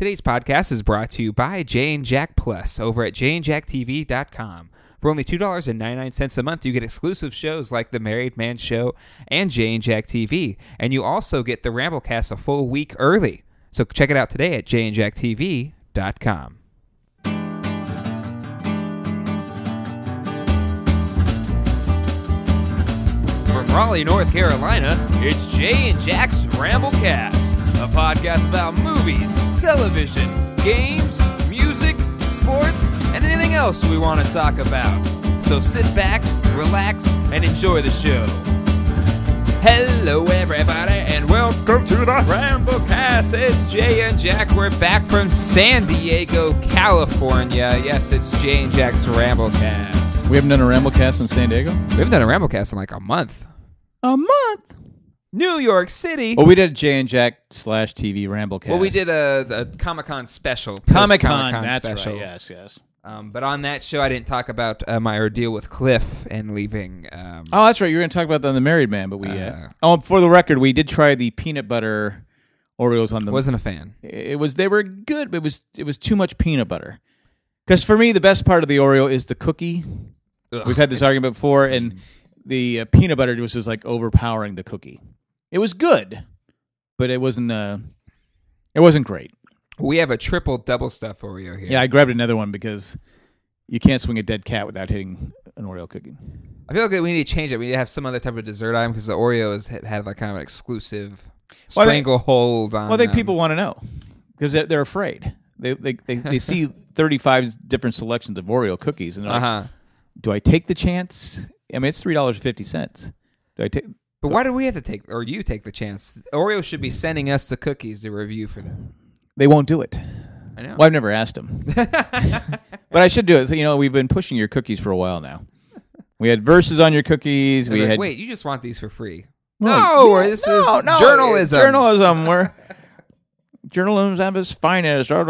Today's podcast is brought to you by Jay and Jack Plus over at jayandjacktv.com. For only $2.99 a month, you get exclusive shows like The Married Man Show and Jay and Jack TV. And you also get the Ramblecast a full week early. So check it out today at jayandjacktv.com. From Raleigh, North Carolina, it's Jay and Jack's Ramblecast, a podcast about movies, television, games, music, sports, and anything else we want to talk about. So sit back, relax, and enjoy the show. Hello, everybody, and welcome to the Ramblecast. It's Jay and Jack. We're back from San Diego, California. Yes, it's Jay and Jack's Ramblecast. We haven't done a Ramblecast in San Diego? We haven't done a Ramblecast in like a month. A month? New York City. Well, we did a Jay and Jack /TV Ramblecast. Well, we did a Comic-Con special. Comic-Con, that's special. right. Yes. But on that show, I didn't talk about my ordeal with Cliff and leaving. Oh, that's right. You were going to talk about that on The Married Man, but we... for the record, we did try the peanut butter Oreos on the... Wasn't a fan. They were good, but it was too much peanut butter. Because for me, the best part of the Oreo is the cookie. Ugh, We've had this argument before, and the peanut butter was just like overpowering the cookie. It was good, but it wasn't great. We have a triple double stuff Oreo here. Yeah, I grabbed another one because you can't swing a dead cat without hitting an Oreo cookie. I feel like we need to change it. We need to have some other type of dessert item because the Oreo has had like kind of an exclusive stranglehold on. Well, I think people want to know because they're afraid. They see 35 different selections of Oreo cookies and they're like, do I take the chance? I mean, it's $3.50. Do I take? But why do we have to take, or you take the chance? Oreo should be sending us the cookies to review for them. They won't do it. I know. Well, I've never asked them. But I should do it. So, we've been pushing your cookies for a while now. We had verses on your cookies. Wait, you just want these for free. No, this is journalism. Journalism. Journalism at its finest. So,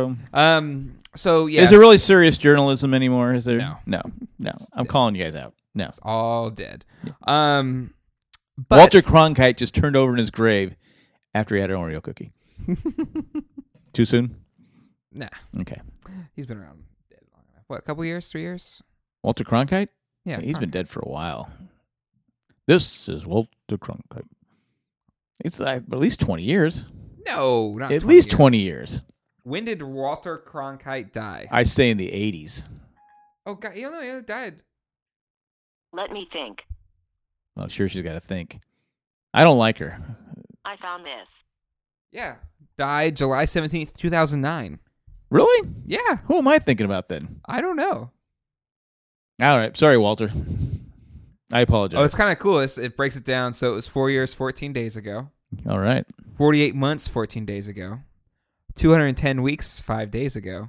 yes. Is there really serious journalism anymore? Is there? No. I'm calling you guys out. No. It's all dead. But Walter Cronkite just turned over in his grave after he had an Oreo cookie. Too soon? Nah. Okay. He's been around dead long enough. What, a couple years? 3 years? Walter Cronkite? Yeah. He's been dead for a while. This is Walter Cronkite. It's at least 20 years. No, not at least 20 years. When did Walter Cronkite die? I say in the 80s. Oh, God. He died. Let me think. Well, sure, she's got to think. I don't like her. I found this. Yeah. Died July 17th, 2009. Really? Yeah. Who am I thinking about then? I don't know. All right. Sorry, Walter. I apologize. Oh, it's kind of cool. It breaks it down. So it was 4 years, 14 days ago. All right. 48 months, 14 days ago. 210 weeks, 5 days ago.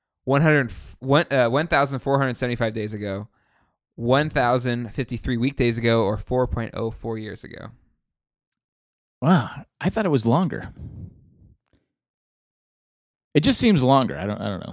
1,475 days ago. 1,053 weekdays ago, or 4.04 years ago. Wow, I thought it was longer. It just seems longer. I don't know.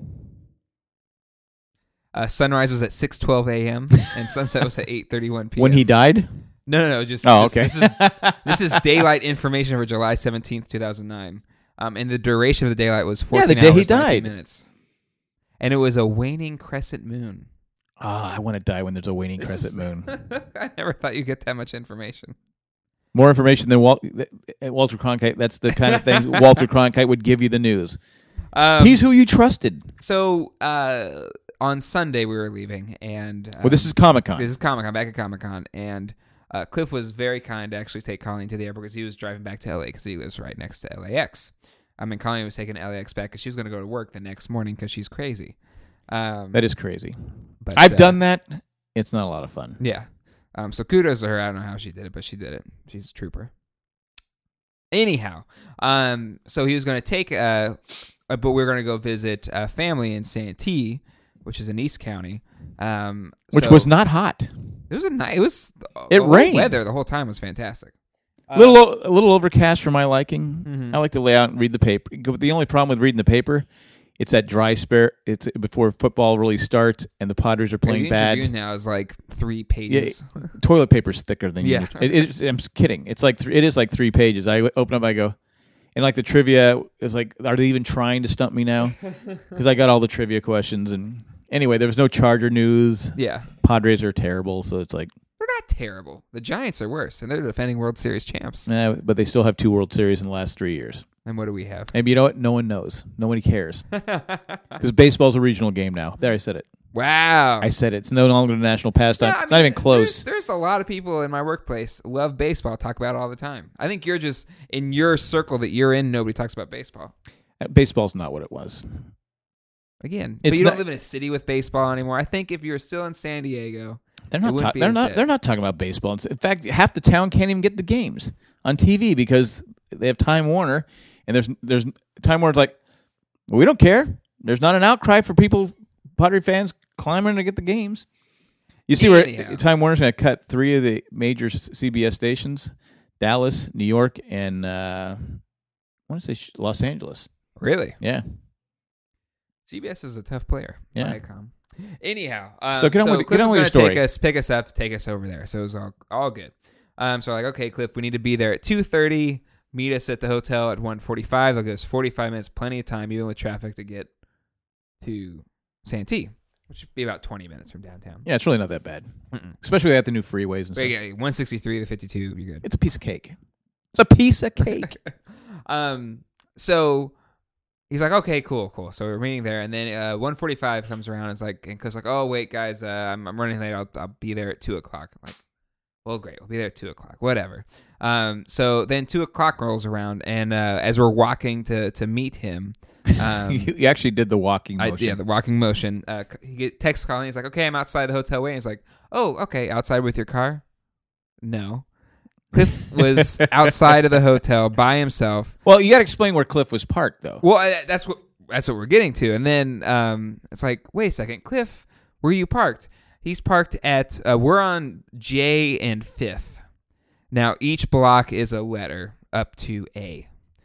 Sunrise was at 6:12 a.m. and sunset was at 8:31 p.m. When he died? No. Okay. This is daylight information for July 17th, 2009. And the duration of the daylight was 14 the day hours, he died. 19 minutes. And it was a waning crescent moon. I want to die when there's a waning crescent moon. I never thought you'd get that much information. More information than Walter Cronkite. That's the kind of thing Walter Cronkite would give you the news. He's who you trusted. So on Sunday we were leaving, and this is Comic-Con. This is Comic-Con, back at Comic-Con, and Cliff was very kind to actually take Colleen to the airport because he was driving back to LA because he lives right next to LAX. Colleen was taking LAX back because she was going to go to work the next morning because she's crazy. That is crazy. But I've done that. It's not a lot of fun. Yeah. So kudos to her. I don't know how she did it, but she did it. She's a trooper. Anyhow, so he was going to take, but we were going to go visit family in Santee, which is in East County. Which was not hot. It rained. Weather the whole time was fantastic. A little overcast for my liking. Mm-hmm. I like to lay out and read the paper. The only problem with reading the paper, it's that dry spell. It's before football really starts, and the Padres are playing bad. The interview now is like 3 pages. Yeah, toilet paper's thicker than yeah. I'm kidding. It's like it is like 3 pages. I open up, I go, And like the trivia is like, are they even trying to stump me now? Because I got all the trivia questions. And anyway, there was no Charger news. Yeah. Padres are terrible, so it's like. They're not terrible. The Giants are worse, and they're defending World Series champs. But they still have 2 World Series in the last 3 years. And what do we have? And you know what? No one knows. Nobody cares. Because baseball's a regional game now. There, I said it. Wow. I said it. It's no longer a national pastime. It's not even close. There's a lot of people in my workplace love baseball, talk about it all the time. I think you're just, in your circle that you're in, nobody talks about baseball. Baseball's not what it was. Again, but you don't live in a city with baseball anymore. I think if you're still in San Diego, they're not talking about baseball. In fact, half the town can't even get the games on TV because they have Time Warner, and there's Time Warner's like, well, we don't care. There's not an outcry for people, Padre fans, clamoring to get the games. You see where Time Warner's going to cut 3 of the major CBS stations: Dallas, New York, and I want to say Los Angeles. Really? Yeah. CBS is a tough player. Yeah. Viacom. Anyhow, so get on with your story. Pick us up, take us over there. So it was all good. So like, okay, Cliff, we need to be there at 2:30. Meet us at the hotel at 1:45. It'll give us 45 minutes, plenty of time, even with traffic, to get to Santee, which would be about 20 minutes from downtown. Yeah, it's really not that bad, especially at the new freeways and stuff. Yeah, 163 to 52, you're good. It's a piece of cake. It's a piece of cake. So he's like, okay, cool. So we're meeting there, and then 1:45 comes around. It's like, and Cliff's like, oh wait, guys, I'm running late. I'll be there at 2:00. I'm like, well, great, we'll be there at 2:00. Whatever. So then 2:00 rolls around, and as we're walking to meet him, you actually did the walking motion. The walking motion. He gets text calling. He's like, okay, I'm outside the hotel waiting. He's like, oh, okay, outside with your car? No. Cliff was outside of the hotel by himself. Well, you got to explain where Cliff was parked, though. Well, that's what we're getting to. And then it's like, wait a second, Cliff, where are you parked? He's parked at, we're on J and 5th. Now, each block is a letter up to A.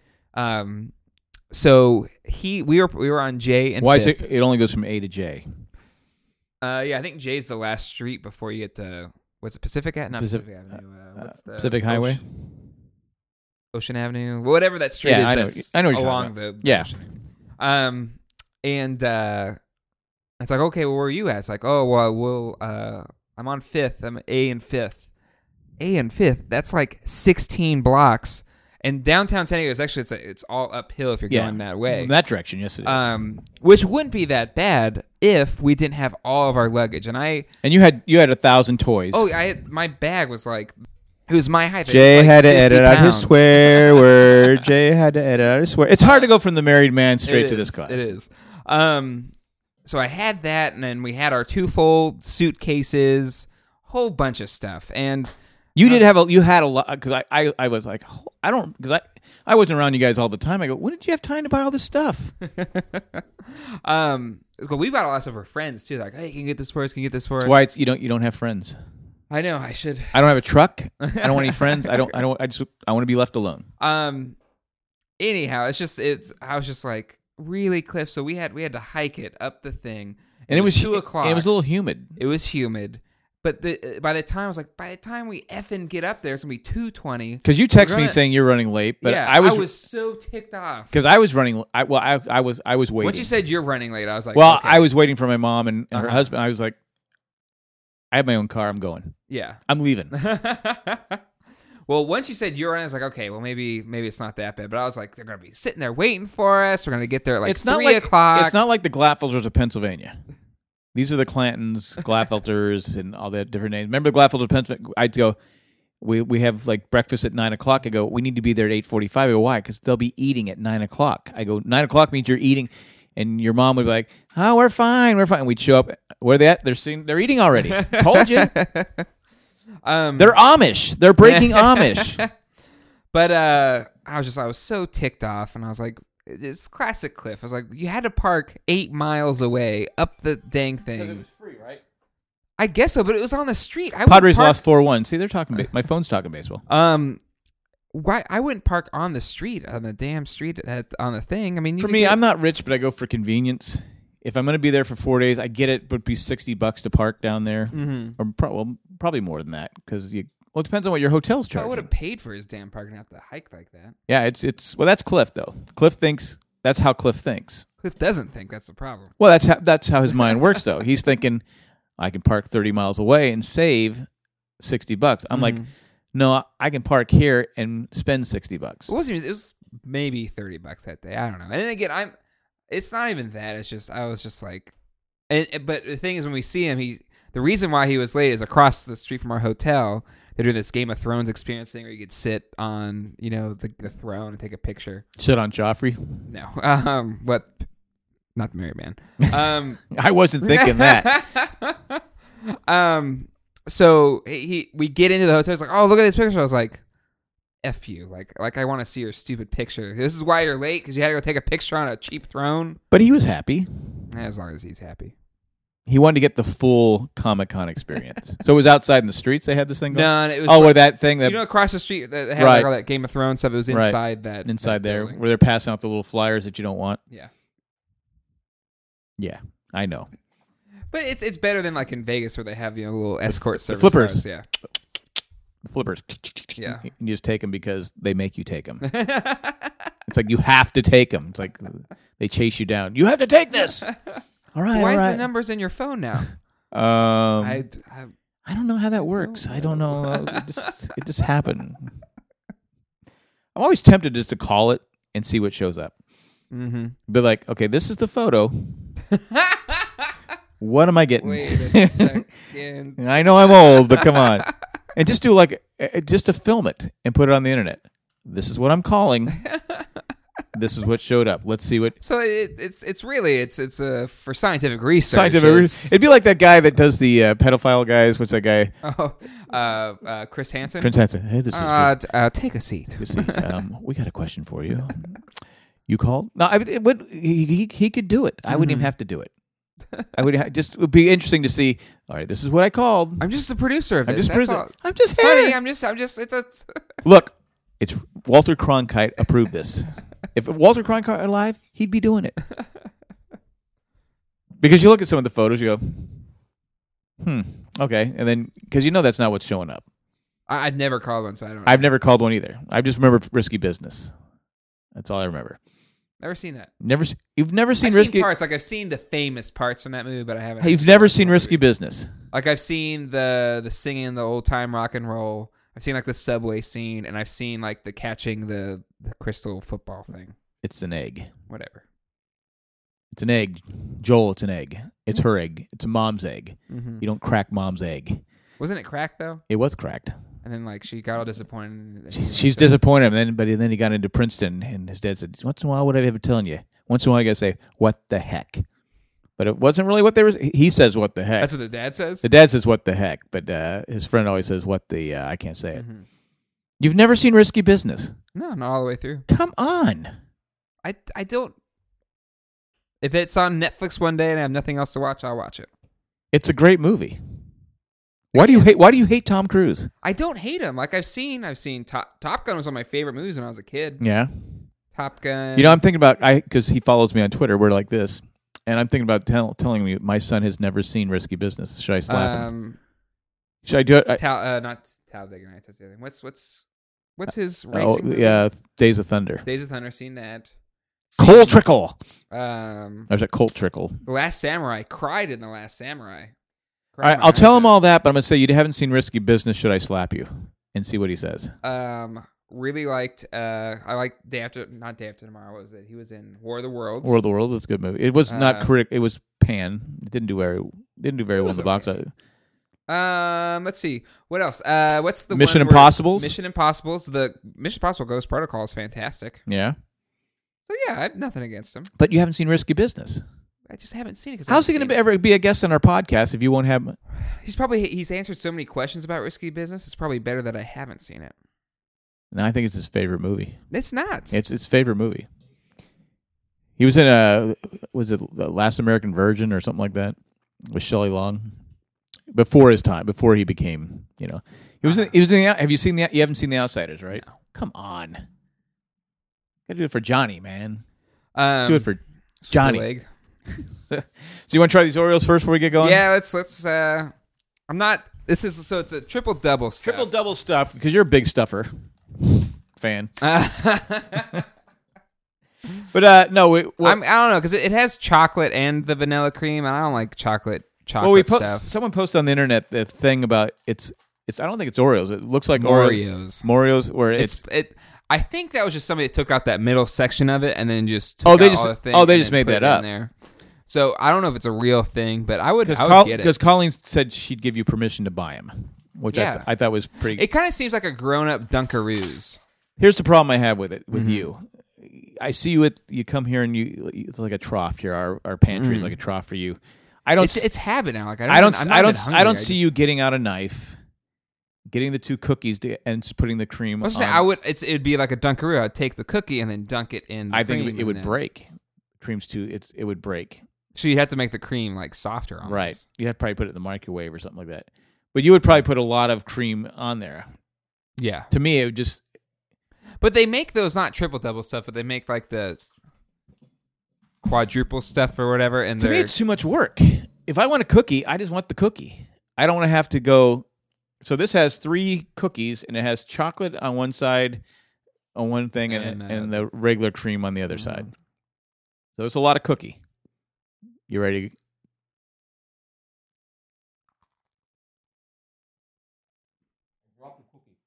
So we were on J and 5th. Why is it only goes from A to J? Yeah, I think J is the last street before you get to, what's it, Pacific Avenue? Not Pacific Avenue. What's the Pacific Highway? Ocean Avenue? Whatever that street is I know what you're along the ocean. And it's like, okay, well, where are you at? It's like, oh, well, I'm on 5th. I'm A and 5th. A and 5th, that's like 16 blocks. And downtown San Diego is actually, it's all uphill if you're going that way. In that direction, yes it is. Which wouldn't be that bad if we didn't have all of our luggage. And you had 1,000 toys. Oh, my bag was like, it was my height. Jay had to edit out his swear word. Jay had to edit out his swear. It's hard to go from the married man straight to this class. It is. So I had that, and then we had our 2-fold suitcases, whole bunch of stuff. And you had a lot, because I was like, because I wasn't around you guys all the time. I go, when did you have time to buy all this stuff? But we bought a lot of stuff for friends too. Like, hey, can you get this for us? Can you get this for us? That's why you don't have friends. I know. I should. I don't have a truck. I don't want any friends. I want to be left alone. Anyhow, I was just like, really, Cliff? So we had to hike it up the thing, and it was 2:00. And it was a little humid. It was humid. But by the time we effing get up there, it's going to be 2:20. Because you text me saying you're running late. But yeah, I was so ticked off. Because I was running. I was waiting. Once you said you're running late, I was like, well, okay. I was waiting for my mom and her husband. I was like, I have my own car. I'm going. Yeah. I'm leaving. Well, once you said you're running, I was like, okay, well, maybe it's not that bad. But I was like, they're going to be sitting there waiting for us. We're going to get there at 3 o'clock. It's not like the Glatfelters of Pennsylvania. These are the Clantons, Glatfelters, and all that different names. Remember the Glatfelters of Pennsylvania? I'd go, we have like breakfast at 9 o'clock. I go, we need to be there at 8:45. I go, why? Because they'll be eating at 9 o'clock. I go, 9 o'clock means you're eating. And your mom would be like, oh, we're fine. And we'd show up. Where are they at? They're eating already. Told you. They're Amish. They're breaking Amish. But I was so ticked off, and I was like, it's classic Cliff. I was like, you had to park 8 miles away up the dang thing. Because it was free, right? I guess so, but it was on the street. Padres lost 4-1. See, they're talking. My phone's talking baseball. Why I wouldn't park on the street, on the damn street on the thing. I mean, for me, I'm not rich, but I go for convenience. If I'm going to be there for 4 days, I get it. But it'd be $60 to park down there, or probably more than that because Well, it depends on what your hotel's I charging. would have paid for his damn parking, not to hike like that. Yeah, it's well, that's Cliff though. Cliff thinks that's how Cliff thinks. Cliff doesn't think that's the problem. Well, that's how his mind works though. He's thinking, I can park 30 miles away and save $60. I'm like, no, I can park here and spend $60. It was maybe $30 that day. I don't know. And then again, it's not even that. It's just I was just like, but the thing is, when we see him, the reason why he was late is across the street from our hotel. They're doing this Game of Thrones experience thing where you could sit on, the throne and take a picture. Sit on Joffrey? No. What? Not the Married Man. I wasn't thinking that. So we get into the hotel. It's like, oh, look at this picture. I was like, F you. Like I want to see your stupid picture. This is why you're late, because you had to go take a picture on a cheap throne. But he was happy. As long as he's happy. He wanted to get the full Comic-Con experience. So it was outside in the streets they had this thing going? No, it was where that thing that... across the street that had Right. all that Game of Thrones stuff. It was inside that. Inside that there, building. where they're passing out the little flyers that you don't want. Yeah. Yeah, I know. But it's better than like in Vegas where they have, little escort service. flippers. cars. Yeah. Flippers. Yeah. You just take them because they make you take them. It's like you have to take them. It's like they chase you down. You have to take this. All right. Why all is right. the numbers in your phone now? I don't know how that works. I don't know. It just happened. I'm always tempted just to call it and see what shows up. Mm-hmm. Be like, okay, this is the photo. What am I getting? Wait a second. I know I'm old, but come on. And just do just to film it and put it on the internet. This is what I'm calling. This is what showed up. Let's see what. So it's really for scientific research. It'd be like that guy that does the pedophile guys. What's that guy? Chris Hansen. Chris Hansen. Hey, this is Chris. Take a seat. We got a question for you. You called? No, he could do it. I wouldn't even have to do it. It would be interesting to see. All right, this is what I called. I'm just the producer of this. I'm just here. Honey, I'm just. Look, it's Walter Cronkite approved this. If Walter Cronkite were alive, he'd be doing it. Because you look at some of the photos, you go, okay, and then because that's not what's showing up. I've never called one, so I don't know. I've never called one either. I just remember Risky Business. That's all I remember. Never seen that. You've never seen I've Risky seen parts. Like I've seen the famous parts from that movie, but I haven't. Hey, you've never seen Risky Business. Like I've seen the singing, the old time rock and roll. I've seen like the subway scene, and I've seen like the catching the crystal football thing. It's an egg. Whatever. It's an egg, Joel. It's an egg. It's her egg. It's a mom's egg. Mm-hmm. You don't crack mom's egg. Wasn't it cracked though? It was cracked. And then like she got all disappointed. She's disappointed, but then he got into Princeton, and his dad said, "Once in a while, what have I been telling you? Once in a while, you gotta say what the heck." But it wasn't really what they were. He says what the heck. That's what the dad says. The dad says what the heck, but his friend always says what the. I can't say it. Mm-hmm. You've never seen Risky Business? No, not all the way through. Come on. I don't. If it's on Netflix one day and I have nothing else to watch, I'll watch it. It's a great movie. Why do you hate Tom Cruise? I don't hate him. Like I've seen Top Gun was one of my favorite movies when I was a kid. Yeah. Top Gun. I'm thinking about because he follows me on Twitter. We're like this, and I'm thinking about telling me my son has never seen Risky Business. Should I slap him? Should I do it? Not Talladega Nights. That's the other thing. What's his racing movie? Yeah, Days of Thunder. Days of Thunder. Seen that. Coal Trickle. There's a Colt Trickle. The Last Samurai. Cried in The Last Samurai. All right, I'll tell him all that, but I'm going to say you haven't seen Risky Business. Should I slap you? And see what he says. Really liked. I liked not Day After Tomorrow. What was it? He was in War of the Worlds. War of the Worlds is a good movie. It was not correct. It was pan. It didn't do very well in the box office. Let's see. What else? What's the Mission Impossible? Mission Impossibles. The Mission Impossible Ghost Protocol is fantastic. Yeah. So yeah, I have nothing against him. But you haven't seen Risky Business. I just haven't seen it. How's he going to ever be a guest on our podcast if you won't have? He's answered so many questions about Risky Business. It's probably better that I haven't seen it. No, I think it's his favorite movie. It's not. It's his favorite movie. He was in was it The Last American Virgin or something like that with Shelley Long? Before his time, before he became, he was. He was in the. Have you seen the? You haven't seen The Outsiders, right? No. Come on. Gotta do it for Johnny, man. Do it for Johnny. So you want to try these Oreos first before we get going? Yeah, let's. I'm not This is so it's a triple double stuff. Triple double stuff because you're a big stuffer fan. But no, I don't know because it has chocolate and the vanilla cream, and I don't like chocolate stuff. Someone posted on the internet the thing about it's. I don't think it's Oreos. It looks like Oreos. Oreos, where I think that was just somebody that took out that middle section of it and then just took all the thing. Oh, they and just then made put that it in up. there. So I don't know if it's a real thing, but I would get it. Because Colleen said she'd give you permission to buy them, which I thought was pretty. It kind of seems like a grown-up Dunkaroos. Here's the problem I have with it with you. I see you come here and it's like a trough here. Our pantry is like a trough for you. It's habit now. Like I don't see you getting out a knife, getting the 2 cookies and putting the cream on. It'd be like a Dunkaroo. I'd take the cookie and then dunk it in the cream. I think it would break. Cream's it would break. So you'd have to make the cream like softer almost. Right. You'd have to probably put it in the microwave or something like that. But you would probably put a lot of cream on there. Yeah. To me, it would just... But they make those not triple-double stuff, but they make like the quadruple stuff or whatever. And to me, it's too much work. If I want a cookie, I just want the cookie. I don't want to have to go... So this has 3 cookies, and it has chocolate on one side, on one thing, and the regular cream on the other side. So it's a lot of cookie. You ready? Drop the cookie.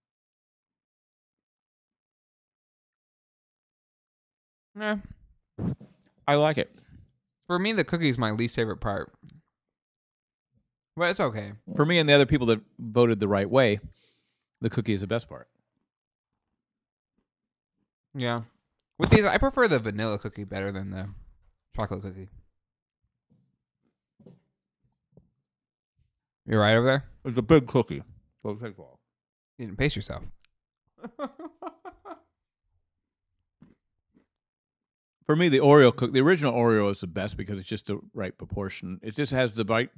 Nah. I like it. For me, the cookie is my least favorite part. But it's okay. For me and the other people that voted the right way, the cookie is the best part. Yeah. With these, I prefer the vanilla cookie better than the chocolate cookie. You're right over there? It's a big cookie. So it takes a while. You didn't pace yourself. For me, the original Oreo is the best because it's just the right proportion. It just has the right...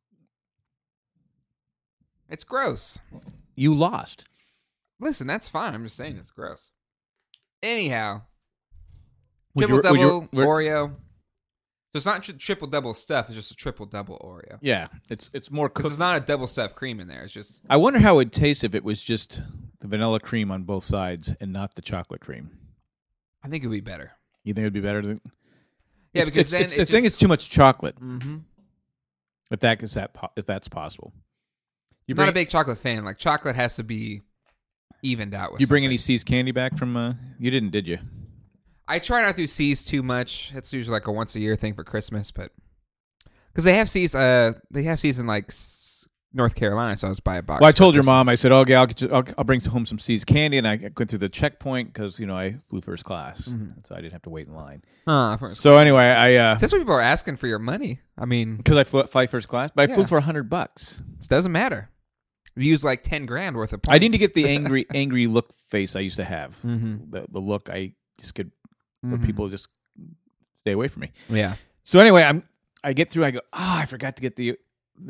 It's gross. You lost. Listen, that's fine. I'm just saying it's gross. Anyhow. Would Triple-double Oreo. So it's not triple-double stuff. It's just a triple-double Oreo. Yeah. It's more... Because it's not a double stuffed cream in there. It's just... I wonder how it would taste if it was just the vanilla cream on both sides and not the chocolate cream. I think it would be better. You think it would be better? Yeah, because then I think it's too much chocolate. Mm-hmm. If that's possible. I'm not a big chocolate fan. Like, chocolate has to be evened out with You bring any See's candy back from... you didn't, did you? I try not to do See's too much. It's usually like a once-a-year thing for Christmas, but... Because they have See's in, like, North Carolina, so I was buy a box. Well, I told your mom, I said, okay, I'll bring home some See's candy, and I went through the checkpoint because, I flew first class, so I didn't have to wait in line. So anyway, that's what people are asking for your money. I mean... Because I fly first class, but I flew for $100. It doesn't matter. You use like $10,000 worth of points. I need to get the angry look face I used to have. Mm-hmm. The look I just could, where people just stay away from me. Yeah. So anyway, I get through. I go, I forgot to get the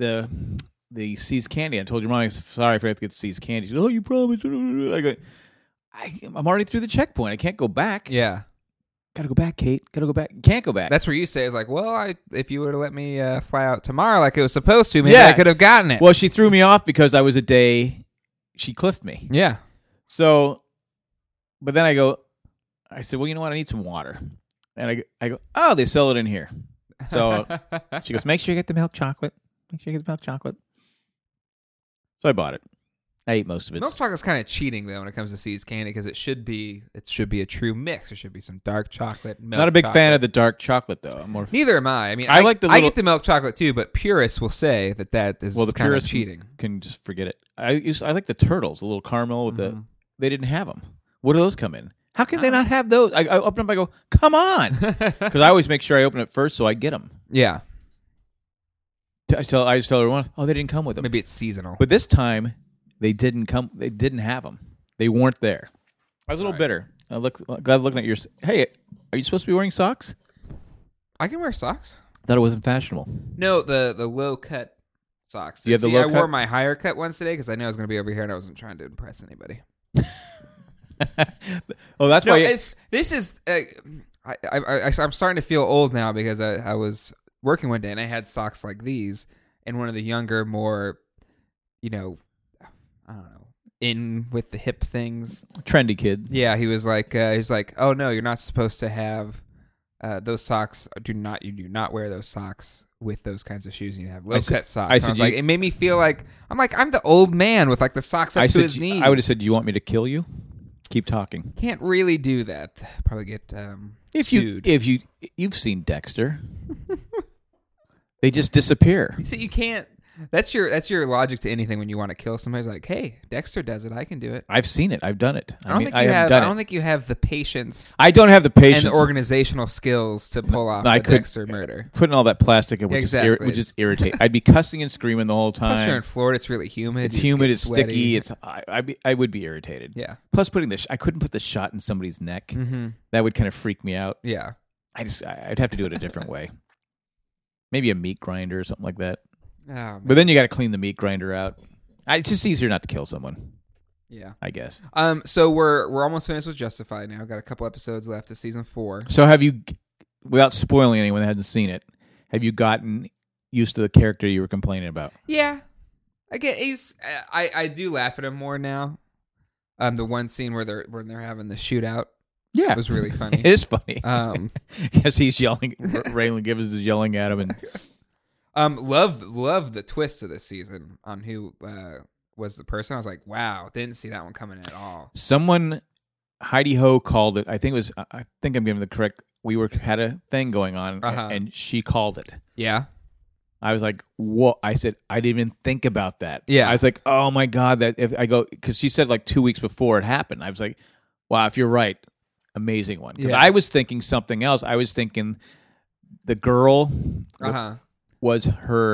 See's candy. I told your mom, I said, sorry, I forgot to get the See's candy. She said, you promised. I go, I'm already through the checkpoint. I can't go back. Yeah. Gotta go back, Kate. Gotta go back. Can't go back. That's where you say is like, well, if you would have let me fly out tomorrow like it was supposed to, maybe I could have gotten it. Well, she threw me off because I was a day. She cliffed me. Yeah. So, but then I said, well, you know what? I need some water. And I go, oh, they sell it in here. So she goes, make sure you get the milk chocolate. Make sure you get the milk chocolate. So I bought it. I ate most of it. Milk chocolate's kind of cheating though when it comes to See's candy because it should be a true mix. There should be some dark chocolate. Milk Not a big chocolate. fan of the dark chocolate though. Neither am I. I mean, I like I get the milk chocolate too, but purists will say that is the kind of purists cheating. Can just forget it. I like the turtles, the little caramel with They didn't have them. What do those come in? How can they not have those? I open up. I go, come on, because I always make sure I open it first so I get them. Yeah. I just tell everyone, they didn't come with them. Maybe it's seasonal. But this time. They didn't come. They didn't have them. They weren't there. I was a little bitter. Glad looking at yours. Hey, are you supposed to be wearing socks? I can wear socks. Thought it wasn't fashionable. No, the low cut socks. You have the low cut? I wore my higher cut ones today because I knew I was going to be over here and I wasn't trying to impress anybody. That's why. This is. I'm starting to feel old now because I was working one day and I had socks like these, and one of the younger, more I don't know, in with the hip things. Trendy kid. Yeah, he was like, oh no, you're not supposed to have those socks. You do not wear those socks with those kinds of shoes. You have low cut socks. I was like, it made me feel like I'm the old man with like the socks up to his knees. I would have said, "Do you want me to kill you?" Keep talking. Can't really do that. Probably get sued. You've seen Dexter, they just disappear. You see, you can't. That's your logic to anything when you want to kill somebody. It's like, hey, Dexter does it. I can do it. I've seen it. I've done it. I don't think you have the patience. I don't have the patience and the organizational skills to pull off a Dexter murder. Putting all that plastic in would just irritate. I'd be cussing and screaming the whole time. Plus, you're in Florida. It's really humid. It's humid. It's sticky. I would be irritated. Yeah. Plus, I couldn't put the shot in somebody's neck. Mm-hmm. That would kind of freak me out. Yeah. I'd have to do it a different way. Maybe a meat grinder or something like that. Oh, but then you got to clean the meat grinder out. It's just easier not to kill someone. Yeah, I guess. So we're almost finished with Justified now. Got a couple episodes left of season 4. So have you, without spoiling anyone that hasn't seen it, have you gotten used to the character you were complaining about? Yeah, I get. I do laugh at him more now. The one scene where they're having the shootout. Yeah, it was really funny. It is funny. Yes, he's yelling. Raylan Givens is yelling at him and. Love the twist of this season on who was the person. I was like, wow, didn't see that one coming at all. Someone, Heidi Ho called it. I think I'm giving the correct. We had a thing going on, and she called it. Yeah. I was like, what? I said, I didn't even think about that. Yeah. I was like, oh my God, that if I go, because she said like 2 weeks before it happened. I was like, wow, if you're right, amazing one. Because I was thinking something else. I was thinking the girl. Was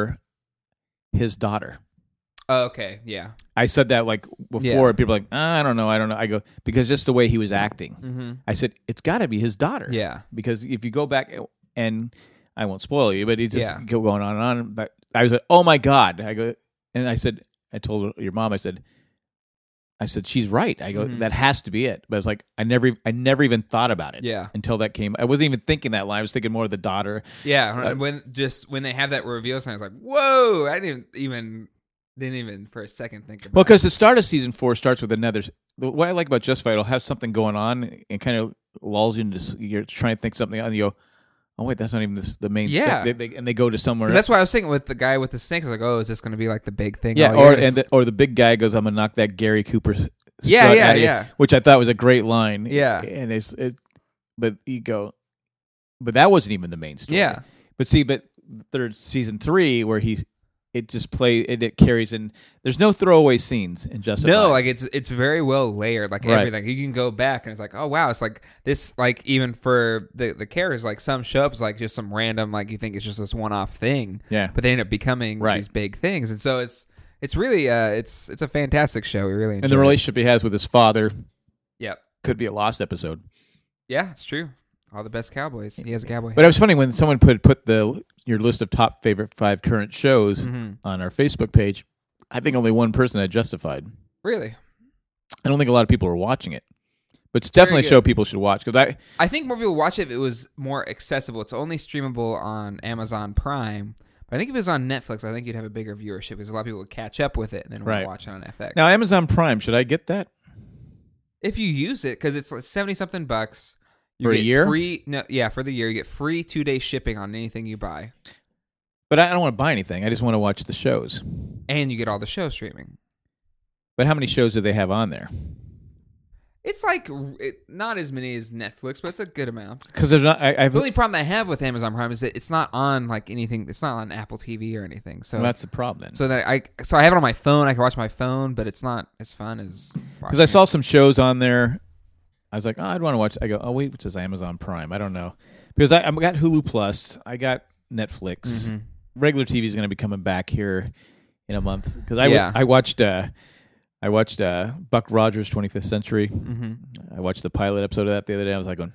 his daughter. Oh, okay, yeah. I said that like before, and people were like, I don't know. I go, because just the way he was acting. Mm-hmm. I said, it's got to be his daughter. Yeah. Because if you go back, and I won't spoil you, but he just go going on and on. But I was like, oh my God. I go, and I said, I told your mom, I said, she's right. I go, that has to be it. But I was like, I never even thought about it. Yeah. Until that came. I wasn't even thinking that line. I was thinking more of the daughter. Yeah. When they have that reveal sign, I was like, whoa! I didn't even for a second think about it. Well, because the start of season 4 starts with another. What I like about Justified, it'll have something going on and kind of lulls you into you're trying to think something out, and you go, oh wait, that's not even the main. Yeah. thing. And they go to somewhere. That's why I was thinking with the guy with the snake. I was like, oh, is this going to be like the big thing? Yeah. Or the big guy goes, I'm gonna knock that Gary Cooper. Yeah. Which I thought was a great line. Yeah. And but you go, but that wasn't even the main story. Yeah. But third season 3 where it carries in. There's no throwaway scenes in Justified. No, like it's very well layered, like everything. You can go back and it's like, oh wow, it's like this, like even for the characters, like some show up as like just some random, like you think it's just this one-off thing. Yeah. But they end up becoming these big things, and so it's really it's a fantastic show. We really enjoy and the relationship he has with his father. Yep. Could be a lost episode. Yeah, it's true. All the best cowboys. He has a cowboy. But it was funny when someone put your list of top favorite 5 current shows on our Facebook page. I think only one person had Justified. Really? I don't think a lot of people are watching it. But it's definitely a show people should watch. Because I think more people watch it if it was more accessible. It's only streamable on Amazon Prime. But I think if it was on Netflix, I think you'd have a bigger viewership because a lot of people would catch up with it and then watch it on FX. Now, Amazon Prime, should I get that? If you use it, because it's like $70-something bucks. For a year? For the year. You get free 2-day shipping on anything you buy. But I don't want to buy anything. I just want to watch the shows. And you get all the show streaming. But how many shows do they have on there? It's like not as many as Netflix, but it's a good amount. Because there's not. The only problem I have with Amazon Prime is that it's not on like anything. It's not on Apple TV or anything. So that's the problem. Then. So I have it on my phone. I can watch my phone, but it's not as fun as. Because I saw some shows on there. I was like, oh, I'd want to watch. I go, oh wait, it says Amazon Prime. I don't know because I got Hulu Plus. I got Netflix. Mm-hmm. Regular TV is going to be coming back here in a month because I watched. I watched Buck Rogers 25th Century. Mm-hmm. I watched the pilot episode of that the other day. I was like going...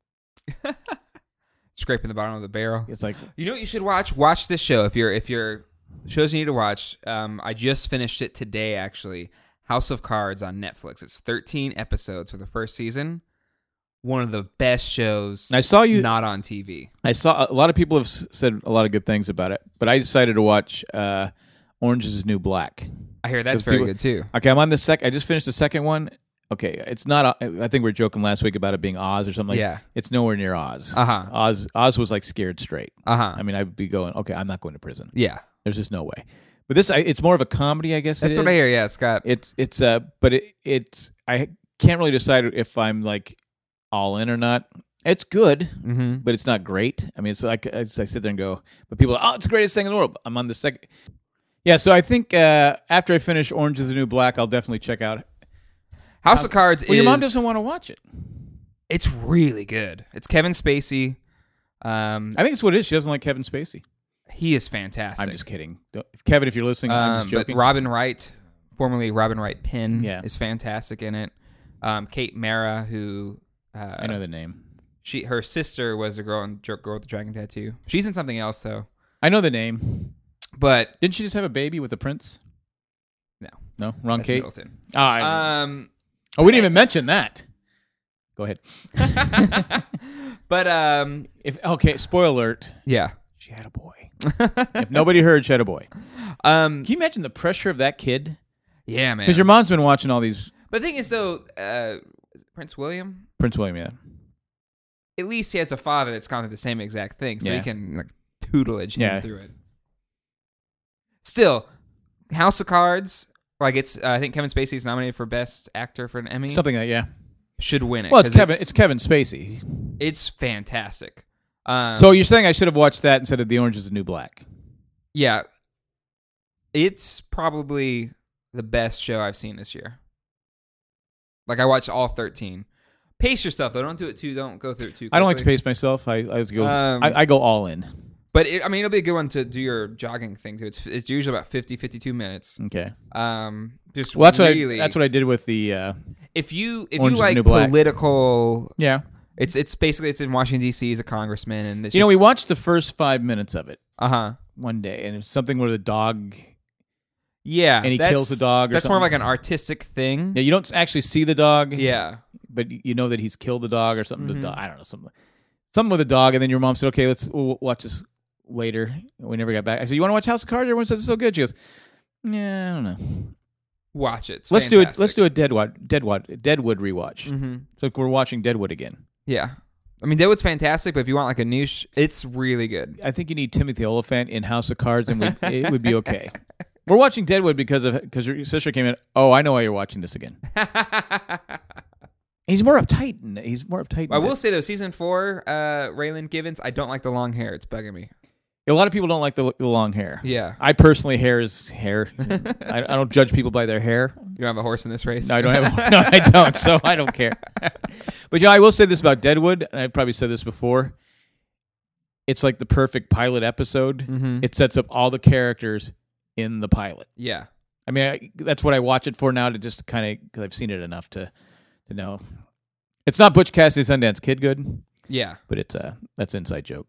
Scraping the bottom of the barrel. It's like... You know what you should watch? Watch this show. If you're shows you need to watch, I just finished it today, actually. House of Cards on Netflix. It's 13 episodes for the first season. One of the best shows I saw you, not on TV. I saw... A lot of people have said a lot of good things about it, but I decided to watch Orange is the New Black. I hear that's 'Cause very people- good too. Okay, I'm on the I just finished the second one. Okay, it's not. I think we were joking last week about it being Oz or something. Like, Yeah. it's nowhere near Oz. Uh-huh. Oz was like scared straight. Uh-huh. I mean, I'd be going, okay, I'm not going to prison. Yeah. There's just no way. But this, it's more of a comedy, I guess. That's what I hear. Yeah, Scott. It's I can't really decide if I'm like all in or not. It's good, but it's not great. I mean, it's like as I sit there and go, but people are, oh, it's the greatest thing in the world. I'm on the second. Yeah, so I think after I finish Orange is the New Black, I'll definitely check out House of Cards Well, your mom doesn't want to watch it. It's really good. It's Kevin Spacey. I think it's what it is. She doesn't like Kevin Spacey. He is fantastic. I'm just kidding. Kevin, if you're listening, I'm just joking. But Robin Wright, formerly Robin Wright Penn, Yeah. is fantastic in it. Kate Mara, who I know the name. her sister was a girl with the dragon tattoo. She's in something else though. I know the name. But didn't she just have a baby with the prince? No, wrong. That's Kate. Middleton. We didn't even mention that. Go ahead. But spoiler alert. Yeah, she had a boy. If nobody heard, she had a boy. Can you imagine the pressure of that kid? Yeah, man. Because your mom's been watching all these. But the thing is, though, Prince William. Yeah. At least he has a father that's gone through the same exact thing, so Yeah. he can like tutelage him through it. Still, House of Cards, like it's. I think Kevin Spacey's nominated for Best Actor for an Emmy. Something like should win it. Well, it's Kevin Spacey. It's fantastic. So you're saying I should have watched that instead of The Orange is the New Black? Yeah, it's probably the best show I've seen this year. Like I watched all 13. Pace yourself though. Don't do it too. Don't go through it too quickly. I don't like to pace myself. I go all in. But it'll be a good one to do your jogging thing too. It's usually about 52 minutes. Okay. Just well, that's really, what I did with the. If you Orange like political, yeah, it's basically it's in Washington D.C. as a congressman, and it's we watched the first 5 minutes of it. One day, and it's something where the dog. Yeah, and he kills the dog. That's more of like an artistic thing. Yeah, you don't actually see the dog. Yeah, but you know that he's killed the dog or something. The dog, I don't know, something with a dog. And then your mom said, "Okay, we'll watch this later." We never got back. I said, "You want to watch House of Cards?" Everyone says it's so good. She goes, "Yeah, I don't know." Watch it. Let's do it. Let's do a Deadwood rewatch. So we're watching Deadwood again. Yeah. I mean, Deadwood's fantastic, but if you want like a niche, it's really good. I think you need Timothy Olyphant in House of Cards, and it would be okay. We're watching Deadwood because your sister came in. Oh, I know why you're watching this again. He's more uptight. I will say though, season 4, Raylan Givens, I don't like the long hair. It's bugging me. A lot of people don't like the long hair. Yeah. I personally, hair is hair. I don't judge people by their hair. You don't have a horse in this race? No, I don't have. No, I don't. So I don't care. But I will say this about Deadwood, and I probably said this before. It's like the perfect pilot episode. Mm-hmm. It sets up all the characters in the pilot. Yeah. I mean, that's what I watch it for now, to just kind of, because I've seen it enough to know. It's not Butch Cassidy Sundance Kid good. Yeah. But that's an inside joke.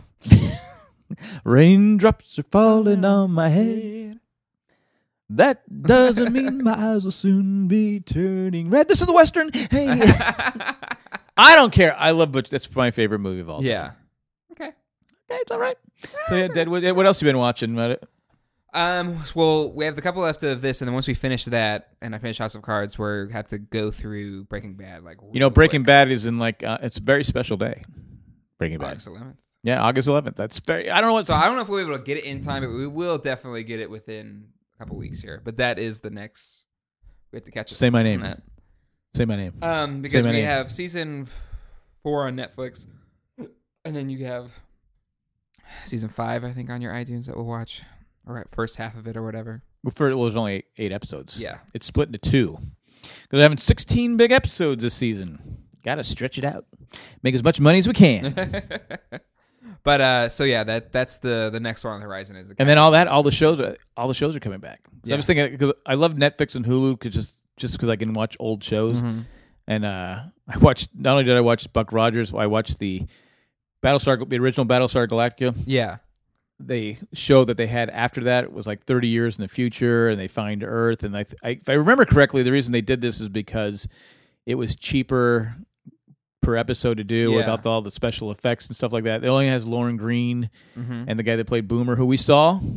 Raindrops are falling on my head. That doesn't mean my eyes will soon be turning red. This is the Western. Hey. I don't care. I love Butch. That's my favorite movie of all time. Yeah. Okay, it's all right. So yeah, Deadwood. What else have you been watching? Well, we have a couple left of this, and then once we finish that, and I finish House of Cards, we have to go through Breaking Bad. Breaking Bad is in it's a very special day. Breaking Bad. August 11th. Yeah, August 11th. That's very. I don't know what. So I don't know if we'll be able to get it in time, but we will definitely get it within a couple weeks here. But that is the next. We have to catch it. Say my name. Say my name. Because we have season 4 on Netflix, and then you have season 5, I think, on your iTunes that we'll watch, or first half of it, or whatever. There's only 8 episodes. Yeah, it's split into 2 because they're having 16 big episodes this season. Got to stretch it out, make as much money as we can. But so yeah, that's the next one on the horizon is. And then all the shows are coming back. Yeah. I was thinking because I love Netflix and Hulu just because I can watch old shows. Mm-hmm. And I watched. Not only did I watch Buck Rogers, I watched the original Battlestar Galactica. Yeah. The show that they had after that was like 30 years in the future, and they find Earth. And if I remember correctly, the reason they did this is because it was cheaper per episode to do without all the special effects and stuff like that. It only has Lauren Green and the guy that played Boomer, who we saw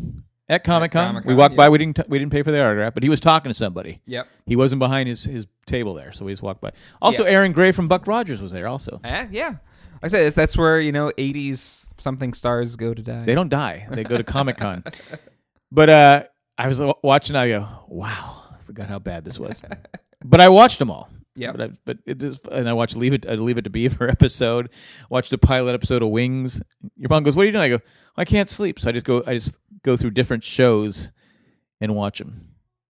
At Comic-Con. Comic-Con, We walked yeah. by. We didn't pay for the autograph, but he was talking to somebody. Yep. He wasn't behind his table there, so we just walked by. Also, Yeah. Aaron Gray from Buck Rogers was there also. Yeah. Like I said, that's where 80s something stars go to die. They don't die. They go to Comic-Con. But I was watching. I go, wow, I forgot how bad this was. But I watched them all. Yeah. But it just, and I watched Leave It to Beaver episode. Watched the pilot episode of Wings. Your mom goes, "What are you doing?" I go, "I can't sleep." So I just go through different shows and watch them.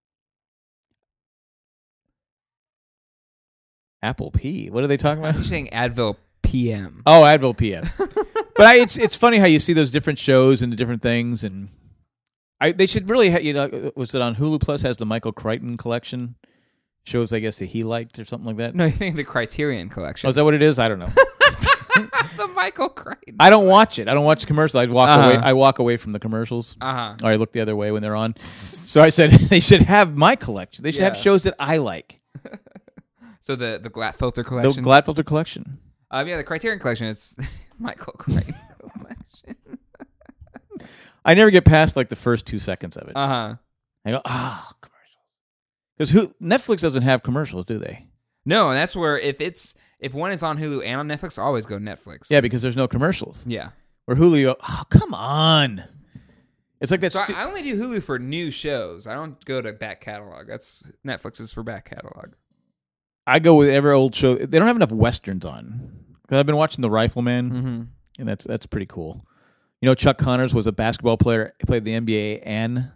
Apple P. What are they talking about? You're saying Advil PM. Oh, Advil PM. But it's funny how you see those different shows and the different things, and they should really was it on Hulu Plus has the Michael Crichton collection shows, I guess, that he liked or something like that. No, you think the Criterion Collection. Oh, is that what it is? I don't know. The Michael Crichton. I don't watch it. I don't watch commercials. I walk away. I walk away from the commercials. Uh-huh. Or I look the other way when they're on. So I said they should have my collection. They should have Yeah. shows that I like. So the Glatfelter The Collection. Gladfilter collection. Yeah, the Criterion Collection. It's Michael Crichton Collection. I never get past like the first 2 seconds of it. Uh-huh. I go, commercials. Because Netflix doesn't have commercials, do they? No, and that's where if one is on Hulu and on Netflix, I'll always go Netflix. Yeah, because there's no commercials. Yeah. Where Hulu, you go, come on. It's like that. So I only do Hulu for new shows. I don't go to back catalog. That's Netflix is for back catalog. I go with every old show. They don't have enough westerns on. Because I've been watching The Rifleman, Mm-hmm. and that's pretty cool. You know, Chuck Connors was a basketball player. He played the NBA and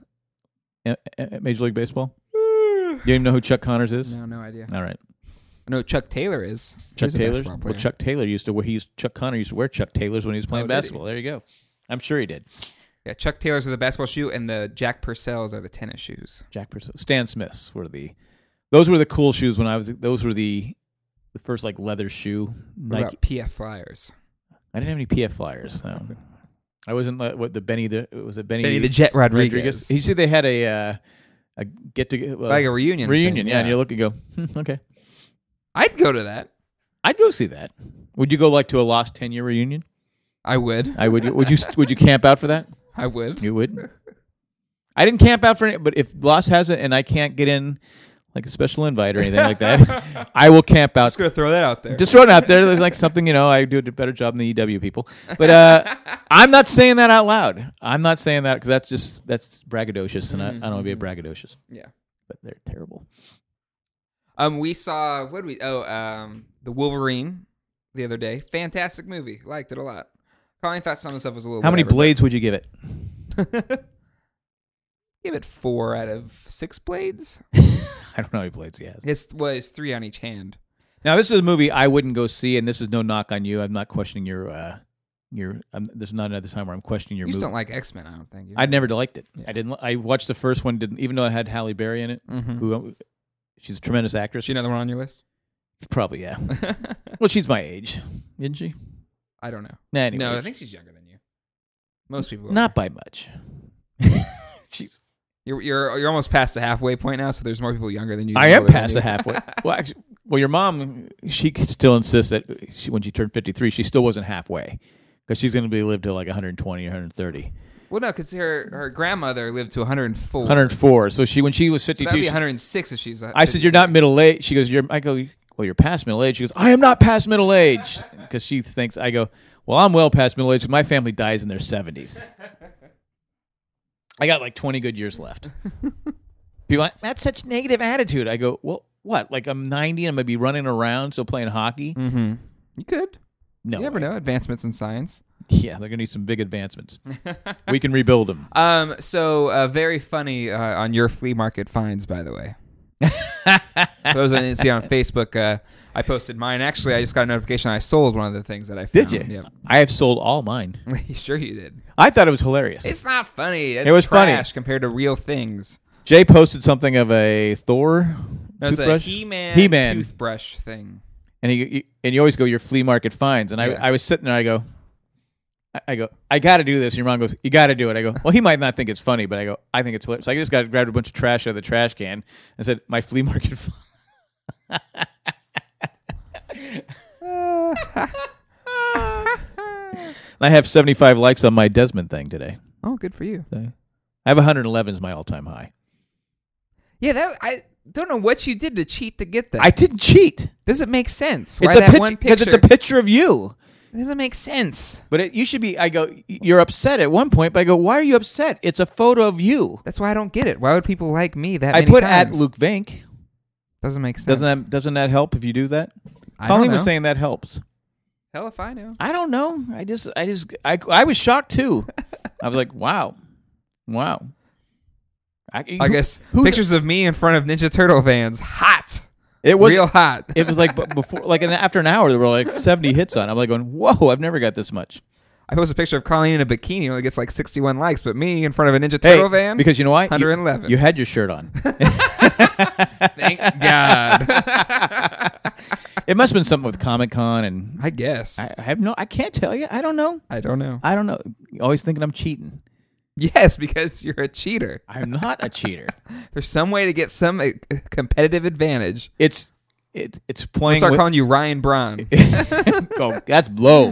Major League Baseball. You even know who Chuck Connors is? No idea. All right. I know who Chuck Taylor is. Chuck He's a Taylor. basketball player. Well, Chuck Taylor used to wear. Chuck Connor used to wear Chuck Taylors when he was playing did he? basketball. There you go. I'm sure he did. Yeah, Chuck Taylors are the basketball shoe, and the Jack Purcells are the tennis shoes. Jack Purcell, Stan Smiths were those were the cool shoes when I was. Those were the first like leather shoe. What Nike. about PF Flyers? I didn't have any PF Flyers. No. I wasn't what the Benny Benny the Jet Rodriguez. You see, they had a get together Like a reunion. reunion. thing, Yeah, and you look and go, okay. I'd go to that. I'd go see that. Would you go like to a lost 10-year reunion? I would. I would. Would you camp out for that? I would. You would. I didn't camp out for it, but if Lost has it and I can't get in, like a special invite or anything like that, I will camp out. Just gonna throw that out there. Just throw it out there. There's like something, I do a better job than the EW people. But I'm not saying that out loud. I'm not saying that because that's braggadocious, and I don't want to be a braggadocious. Yeah. But they're terrible. We saw the Wolverine the other day. Fantastic movie. Liked it a lot. Probably thought some of the stuff was a little. How many whatever, blades would you give it? but give it 4 out of 6 blades. I don't know how many blades he has. It's 3 on each hand. Now, this is a movie I wouldn't go see, and this is no knock on you. I'm not questioning your. There's not another time where I'm questioning your You just movie. don't like X-Men, I don't think. I'd never liked it. I didn't. I watched the first one. Didn't even though it had Halle Berry in it. Who she's a tremendous actress. Is she another one on your list? Probably, yeah. Well, she's my age, isn't she? I don't know. Nah, anyway, No, I think she's younger than you. Most people are. not by much. She's. You're almost past the halfway point now, so there's more people younger than you. I than am older than past you. the halfway. Well, actually, your mom, she still insists that when she turned 53, she still wasn't halfway because she's going to live to like 120 or 130. Well, no, because her grandmother lived to 104. 104. So when she was So 52, that'd be 106 if she's. I said, "You're not middle age." She goes, I go, "Well, you're past middle age." She goes, "I am not past middle age," because she thinks I go, "Well, I'm well past middle age. My family dies in their 70s. I got like 20 good years left." People are like, "That's such negative attitude." I go, "Well, what? Like I'm 90 and I'm gonna be running around still playing hockey?" Mm-hmm. You could. No, You never way. know. Advancements in science. Yeah, they're gonna need some big advancements. We can rebuild them. So very funny on your flea market finds, by the way. For those I didn't see on Facebook, I posted mine. Actually, I just got a notification I sold one of the things that I found. Did you? Yep. I have sold all mine. Sure you did. I thought it was hilarious. It's not funny. It's It was funny. trash compared to real things. Jay posted something of a Thor No, it's a toothbrush. He-Man toothbrush thing. And you always go your flea market finds. And Yeah. I was sitting there. I go, I got to do this. And your mom goes, "You got to do it." I go, "Well, he might not think it's funny, but I go, I think it's hilarious." So I just grabbed a bunch of trash out of the trash can and said, "My flea market." I have 75 likes on my Desmond thing today. Oh, good for you. I have 111 as my all-time high. Yeah, I don't know what you did to cheat to get that. I didn't cheat. Does it make sense? Why It's a that picture one because picture? it's a picture of you. It doesn't make sense. But you should be. I go. You're upset at one point, but I go. Why are you upset? It's a photo of you. That's why I don't get it. Why would people like me that I many put times? at Luke Vink. Doesn't make sense. Doesn't that help if you do that? I don't Colleen know. was saying that helps. Hell if I know. I don't know. I was shocked too. I was like, wow. I guess pictures of me in front of Ninja Turtle fans, hot. It was real hot. It was like before, like after an hour, there were like 70 hits on. I'm like going, whoa! I've never got this much. I post a picture of Colleen in a bikini, it only gets like 61 likes, but me in front of a Ninja Turtle van, because you know why? 111. You had your shirt on. Thank God. It must have been something with Comic-Con, and I guess. I can't tell you. I don't know. I don't know. Always thinking I'm cheating. Yes, because you're a cheater. I'm not a cheater. There's some way to get some competitive advantage. It's We'll playing. start calling you Ryan Braun. Oh, that's low.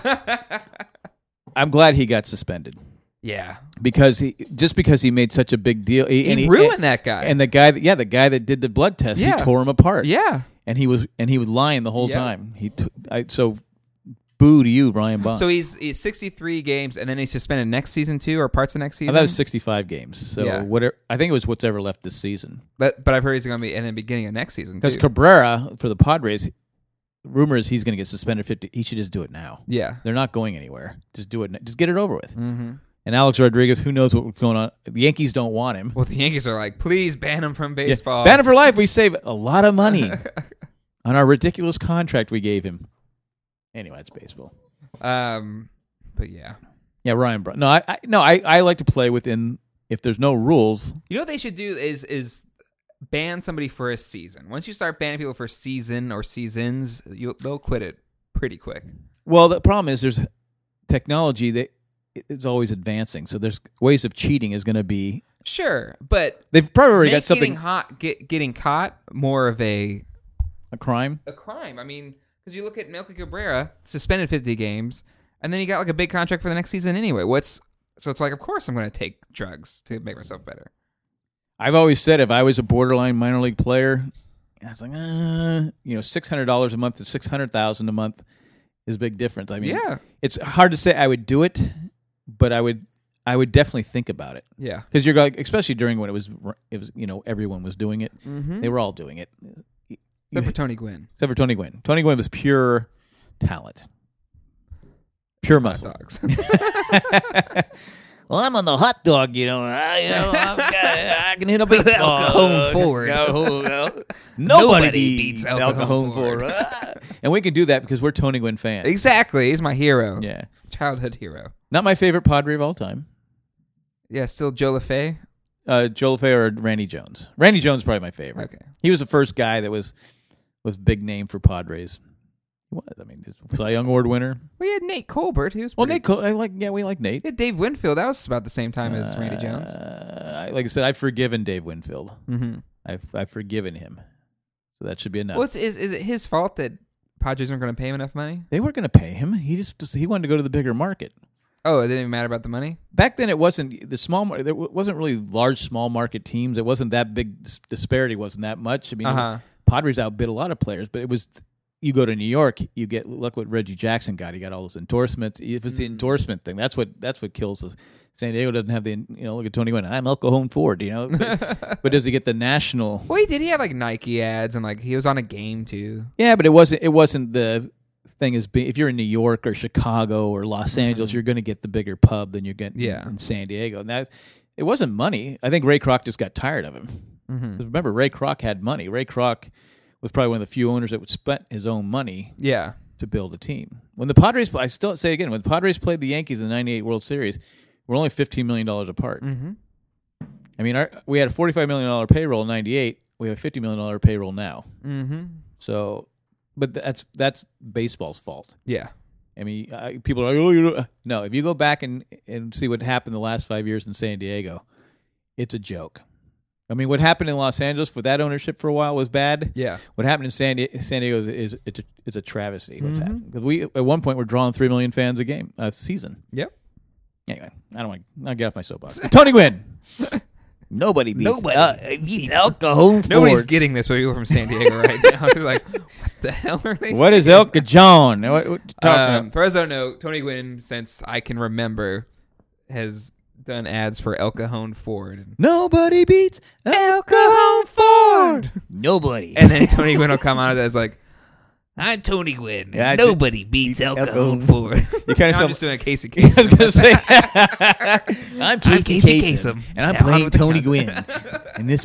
I'm glad he got suspended Yeah. because he made such a big deal. He ruined that guy. And the guy that did the blood test, Yeah. he tore him apart. Yeah. And he was lying the whole Yeah. time. So boo to you, Ryan Bond. So he's 63 games, and then he's suspended next season too, or parts of next I season. thought it was 65 games. So Yeah. whatever. I think it was what's ever left this season. But I've heard he's going to be in the beginning of next season Because too. Cabrera for the Padres, rumor is he's going to get suspended 50. He should just do it now. Yeah. They're not going anywhere. Just do it. Just get it over with. Mm-hmm. And Alex Rodriguez, who knows what's going on? The Yankees don't want him. Well, the Yankees are like, please ban him from Yeah. baseball. Ban him for life. We save a lot of money on our ridiculous contract we gave him. Anyway, it's baseball. But yeah. Yeah, Ryan Brown. I like to play within. If there's no rules, You know what they should do is ban somebody for a season. Once you start banning people for season or seasons, they'll quit it pretty quick. well, the problem is there's technology that is always advancing. So there's ways of cheating is going to be. Sure, but They've probably already got something. getting caught more of a crime. crime. I mean, because you look at Melky Cabrera, suspended 50 games, and then he got like a big contract for the next season anyway. So it's like, of course I'm going to take drugs to make myself better. I've always said if I was a borderline minor league player, I was like, $600 a month to $600,000 a month is a big difference. I mean, Yeah. it's hard to say I would do it, but I would definitely think about it. Yeah. Because you're like, especially during when it was everyone was doing it. Mm-hmm. They were all doing it. Except for Tony Gwynn. Except for Tony Gwynn. Tony Gwynn was pure talent, pure muscle. Dogs. Well, I'm on the hot dog, I can hit a baseball. El Cajon Ford. Nobody beats El Cajon Ford. And we can do that because we're Tony Gwynn fans. Exactly. He's my hero. Yeah. Childhood hero. Not my favorite Padre of all time. Yeah, still Joe LaFay. Joe LaFay or Randy Jones. Randy Jones is probably my favorite. Okay. He was the first guy that was big name for Padres. He was. I mean, Cy Young Award winner. We had Nate Colbert. He was Well, pretty... we like Nate. We had Dave Winfield. That was about the same time as Randy Jones. Like I said, I've forgiven Dave Winfield. Mm-hmm. I've forgiven him. So that should be enough. Well, is it his fault that Padres weren't going to pay him enough money? They weren't going to pay him. He wanted to go to the bigger market. Oh, it didn't even matter about the money? Back then, it wasn't the small. There wasn't really large small market teams. It wasn't that big. Disparity wasn't that much. I mean, Padres outbid a lot of players, but it was. You go to New York, you get look what Reggie Jackson got. He got all those endorsements. If it's the endorsement thing, that's what kills us. San Diego doesn't have the look at Tony Gwynn. I'm El Cajon Ford. But does he get the national? Well, he did. He had like Nike ads and like he was on a game too. Yeah, but it wasn't the thing as being if you're in New York or Chicago or Los Angeles, you're going to get the bigger pub than you're getting in San Diego. And that it wasn't money. I think Ray Kroc just got tired of him. Mm-hmm. Remember, Ray Kroc had money. Ray Kroc was probably one of the few owners that would spend his own money to build a team. When the Padres, I still say again, when the Padres played the Yankees in the '98 World Series, we're only $15 million apart. Mm-hmm. I mean, we had a $45 million payroll in '98. We have a $50 million payroll now. Mm-hmm. So, but that's baseball's fault. Yeah. I mean, people are like, no. If you go back and see what happened the last 5 years in San Diego, it's a joke. I mean, what happened in Los Angeles with that ownership for a while was bad. Yeah. What happened in San Diego is it's a travesty. What's happened? Because we at one point were drawing 3 million fans a season. Yep. Anyway, I don't want to get off my soapbox. Tony Gwynn. Nobody beats El Cajon Ford. Nobody's getting this, but people from San Diego right now. They're like, what the hell are they What saying? is El Cajon? What you talking about? For those who don't know, Tony Gwynn, since I can remember, has done ads for El Cajon Ford. Nobody beats El Cajon Ford. Nobody. And then Tony Gwynn will come out of that as like, I'm Tony Gwynn. Yeah, Nobody beats El Cajon Ford. You kind of I'm just doing a Casey I was Kasem. going to say, I'm Casey Kasem, and I'm Yeah, playing with the Tony gun. Gwynn in this.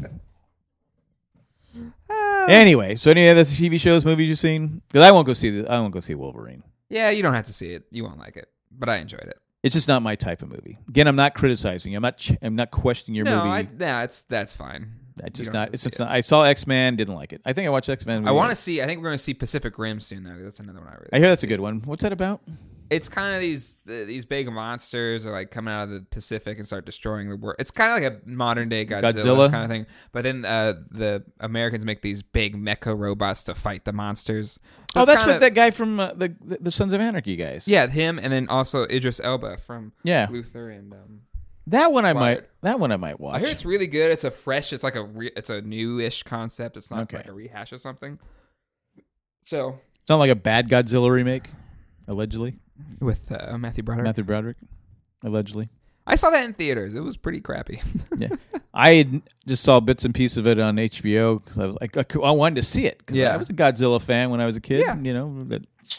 Anyway, so any other TV shows, movies you've seen? Because I won't go see Wolverine. Yeah, you don't have to see it. You won't like it, but I enjoyed it. It's just not my type of movie. Again, I'm not criticizing. I'm not questioning your movie. That's fine. It's You just don't not. have to It's see just it. not. I saw X-Men, didn't like it. I think I watched X-Men. I want to see. I think we're going to see Pacific Rim soon, though. That's another one I really. I hear that's a good one. What's that about? It's kind of these big monsters are like coming out of the Pacific and start destroying the world. It's kind of like a modern day Godzilla kind of thing. But then the Americans make these big mecha robots to fight the monsters. So it's That's kinda- what that guy from the Sons of Anarchy guys. Yeah, him, and then also Idris Elba from Yeah. Luther and. That one I Wired. might watch. I hear it's really good. It's a fresh. It's like it's a newish concept. It's not Okay. like a rehash of something. So It's not like a bad Godzilla remake, allegedly. with Matthew Broderick, Matthew Broderick, allegedly. I saw that in theaters. It was pretty crappy. Yeah, I just saw bits and pieces of it on HBO because I was like, I wanted to see it. Cause Yeah. I was a Godzilla fan when I was a kid. Yeah. You know, but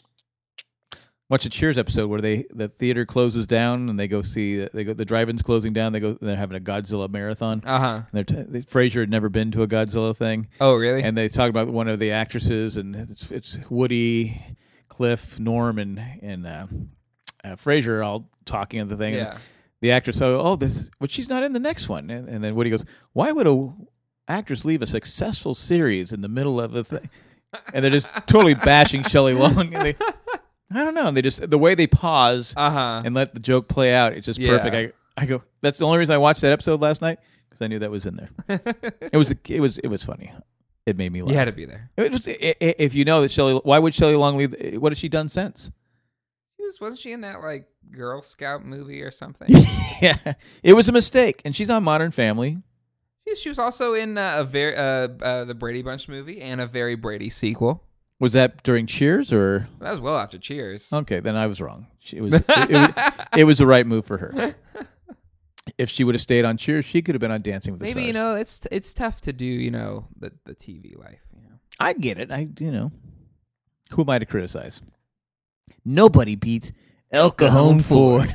watch a Cheers episode where the theater closes down and they go see the drive-in's closing down. They're having a Godzilla marathon. Uh-huh. And Frasier had never been to a Godzilla thing. Oh, really? And they talk about one of the actresses, and it's Woody, Cliff, Norm, and Frasier all talking at the thing. Yeah. And the actress, but she's not in the next one. And then Woody goes, why would a actress leave a successful series in the middle of a thing? And they're just totally bashing Shelley Long. And I don't know. And they just, the way they pause and let the joke play out, it's just Yeah. perfect. I go, that's the only reason I watched that episode last night, because I knew that was in there. It was funny. It made me laugh. You had to be there. It was, if you know that why would Shelley Long leave? What has she done since? Wasn't she in that like Girl Scout movie or something? Yeah, it was a mistake, and she's on Modern Family. She was also in the Brady Bunch movie and a Very Brady sequel. Was that during Cheers or? That was well after Cheers. Okay, then I was wrong. It was the right move for her. If she would have stayed on Cheers, she could have been on Dancing with the Maybe Stars. it's tough to do the TV life. I get it. Who am I to criticize? Nobody beats El Cajon Ford.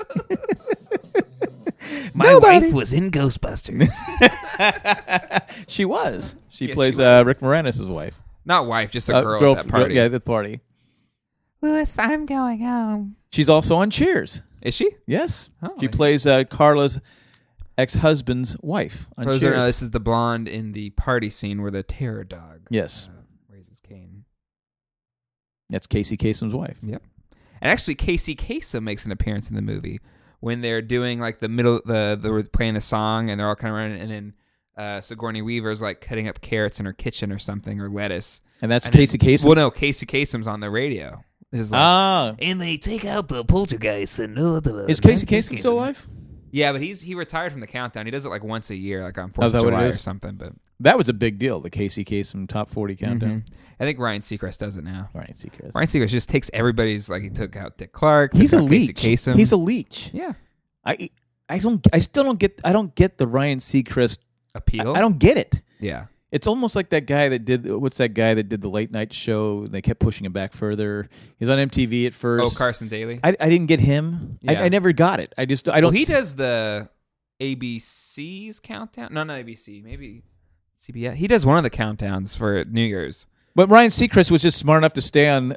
My wife was in Ghostbusters. She was. She Yeah, plays she was. Rick Moranis' wife. Not wife, just a girl at that party. Yeah, at the party. Louis, I'm going home. She's also on Cheers. Is she? Yes. Oh, She I- plays Carla's ex-husband's wife on Those Cheers. this is the blonde in the party scene where the terror dog Yes. raises Cain. That's Casey Kasem's wife. Yep. And actually, Casey Kasem makes an appearance in the movie when they're doing like they're playing the song and they're all kind of running, and then Sigourney Weaver's like cutting up carrots in her kitchen or something, or lettuce. And that's And then- Casey Kasem? Well, no, Casey Kasem's on the radio. It's just like, And they take out the poltergeist and is Casey Kasem still alive? yeah, but he retired from the countdown. He does it like once a year, like on 4th Oh, is of that what it July is? or something. But That was a big deal, the Casey Kasem Top 40 countdown. I think Ryan Seacrest does it now. All right, Seacrest. Ryan Seacrest just takes everybody's, like he took out Dick Clark. He's took a out leech. Casey Kasem. He's a leech. Yeah. I don't get the Ryan Seacrest Appeal. I don't get it. Yeah. It's almost like that guy that did the late night show? They kept pushing him back further. He was on MTV at first. Oh, Carson Daly. I didn't get him. Yeah. I never got it. I don't. Well, he does the ABC's countdown. No, not ABC. Maybe CBS. He does one of the countdowns for New Year's. But Ryan Seacrest was just smart enough to stay on.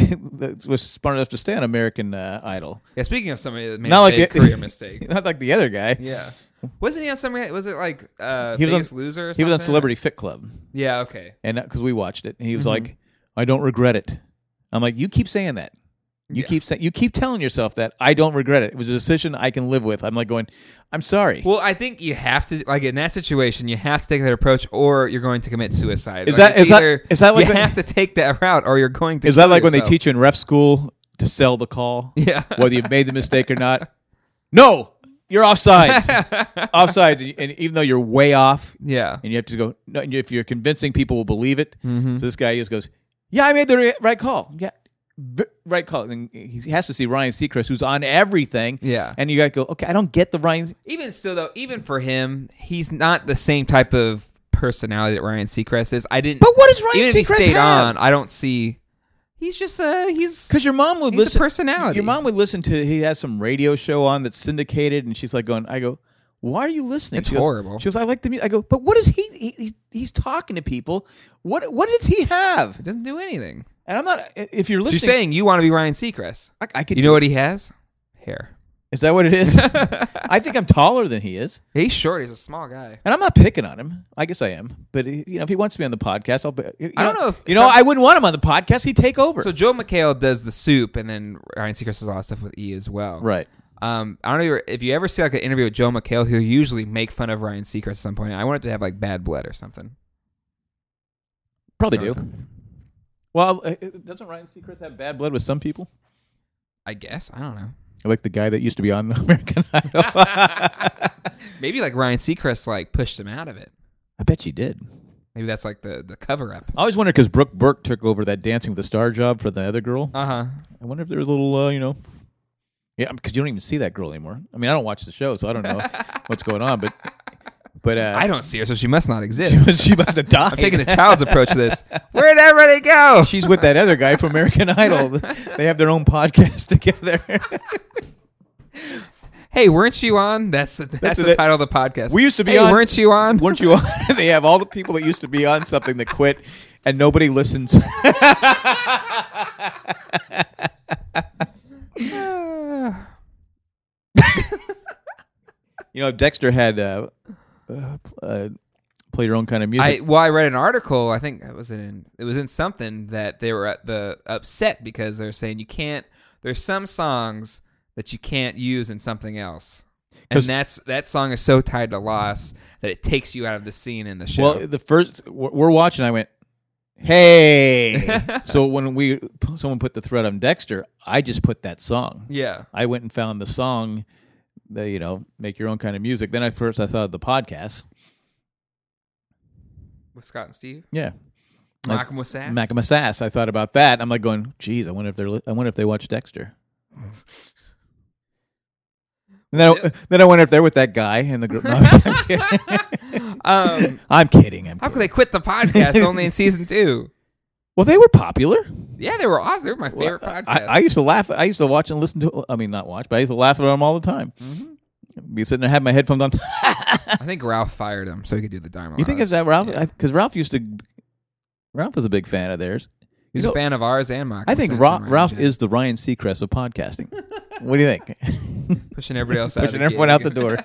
American Idol. Yeah. Speaking of somebody that made Not a like big the- career mistake. Not like the other guy. Yeah. Wasn't he on some? Was it like He was Biggest on- Loser? Or He was on something? Celebrity Fit Club, Yeah. Okay. and because we watched it, and he was Mm-hmm. like, "I don't regret it." I'm like, "You keep saying that. You keep telling yourself that I don't regret it. It was a decision I can live with." I'm like going, "I'm sorry." Well, I think you have to, like in that situation, you have to take that approach, or you're going to commit suicide. Is Like, that- it's is that- either is that like you the- have to take that route, or you're going to? Is that kill like when they yourself. teach you in ref school to sell the call? Yeah. Whether you've made the mistake or not. No, you're offsides. Offsides, and even though you're way off, Yeah. and you have to go. No, and if you're convincing people will believe it. So this guy just goes, "Yeah, I made the right call. Yeah, right call." And he has to see Ryan Seacrest, who's on everything. Yeah. and you got to go. Okay, I don't get the Ryan. Even still, though, even for him, he's not the same type of personality that Ryan Seacrest is. I didn't. But what does Ryan even if he Seacrest stayed have? on, I don't see. He's just he's Because your mom would he's a listen. personality. Your mom would listen to. He has some radio show on that's syndicated, and she's like going. I go, why are you listening? It's She goes- horrible. She goes, I like the music. I go, but what is he's talking to people. What does he have? He doesn't do anything. And I'm not. If you're So you're listening, saying you want to be Ryan Seacrest? I could. You know what he has? Hair. Is that what it is? I think I'm taller than he is, He's short. He's a small guy. and I'm not picking on him. I guess I am, but if he wants to be on the podcast, I'll. I don't know if I wouldn't want him on the podcast. He'd take over. So Joe McHale does the soup, and then Ryan Seacrest does a lot of stuff with E as well. right. I don't know if you ever see like an interview with Joe McHale, he'll usually make fun of Ryan Seacrest at some point. I want it to have like bad blood or something. Probably So- do. Well, doesn't Ryan Seacrest have bad blood with some people? I guess. I don't know. Like the guy that used to be on American Idol. Maybe like Ryan Seacrest like pushed him out of it. I bet you did. Maybe that's like the cover up. I always wonder because Brooke Burke took over that Dancing with the Star job for the other girl. Uh-huh. I wonder if there was a little, yeah, because you don't even see that girl anymore. I mean, I don't watch the show, so I don't know what's going on. But I don't see her, so she must not exist. she must have died. I'm taking the child's approach to this. Where'd everybody go? She's with that other guy from American Idol. They have their own podcast together. Hey, weren't you on? That's the title of the podcast. We used to be hey, on. weren't you on? Weren't you on? They have all the people that used to be on something that quit, and nobody listens. Dexter had play your own kind of music. I read an article. I think it was in something that they were upset because they're saying you can't. There's some songs that you can't use in something else, and that song is so tied to loss that it takes you out of the scene in the show. Well, the first we're watching, I went, "Hey!" So when someone put the thread on Dexter, I just put that song. yeah, I went and found the song, make your own kind of music. Then I thought of the podcast. with Scott and Steve. Yeah. Malcolm with Sass. Malcolm with Sass. I thought about that. I'm like going, geez, I wonder if they watch Dexter. And then I wonder if they're with that guy in the group. No, I'm kidding. How could they quit the podcast only in season 2? Well, they were popular. Yeah, they were awesome. They were my favorite podcast. I used to laugh. I used to watch and listen to. I mean, not watch, but I used to laugh at them all the time. Mm-hmm. Be sitting there, have my headphones on. I think Ralph fired him so he could do the Diamond. You think it's that Ralph? Because Ralph was a big fan of theirs. He's a fan of ours and Malcolm. I think Ralph is the Ryan Seacrest of podcasting. What do you think? Pushing everybody else out. Pushing everyone out the door.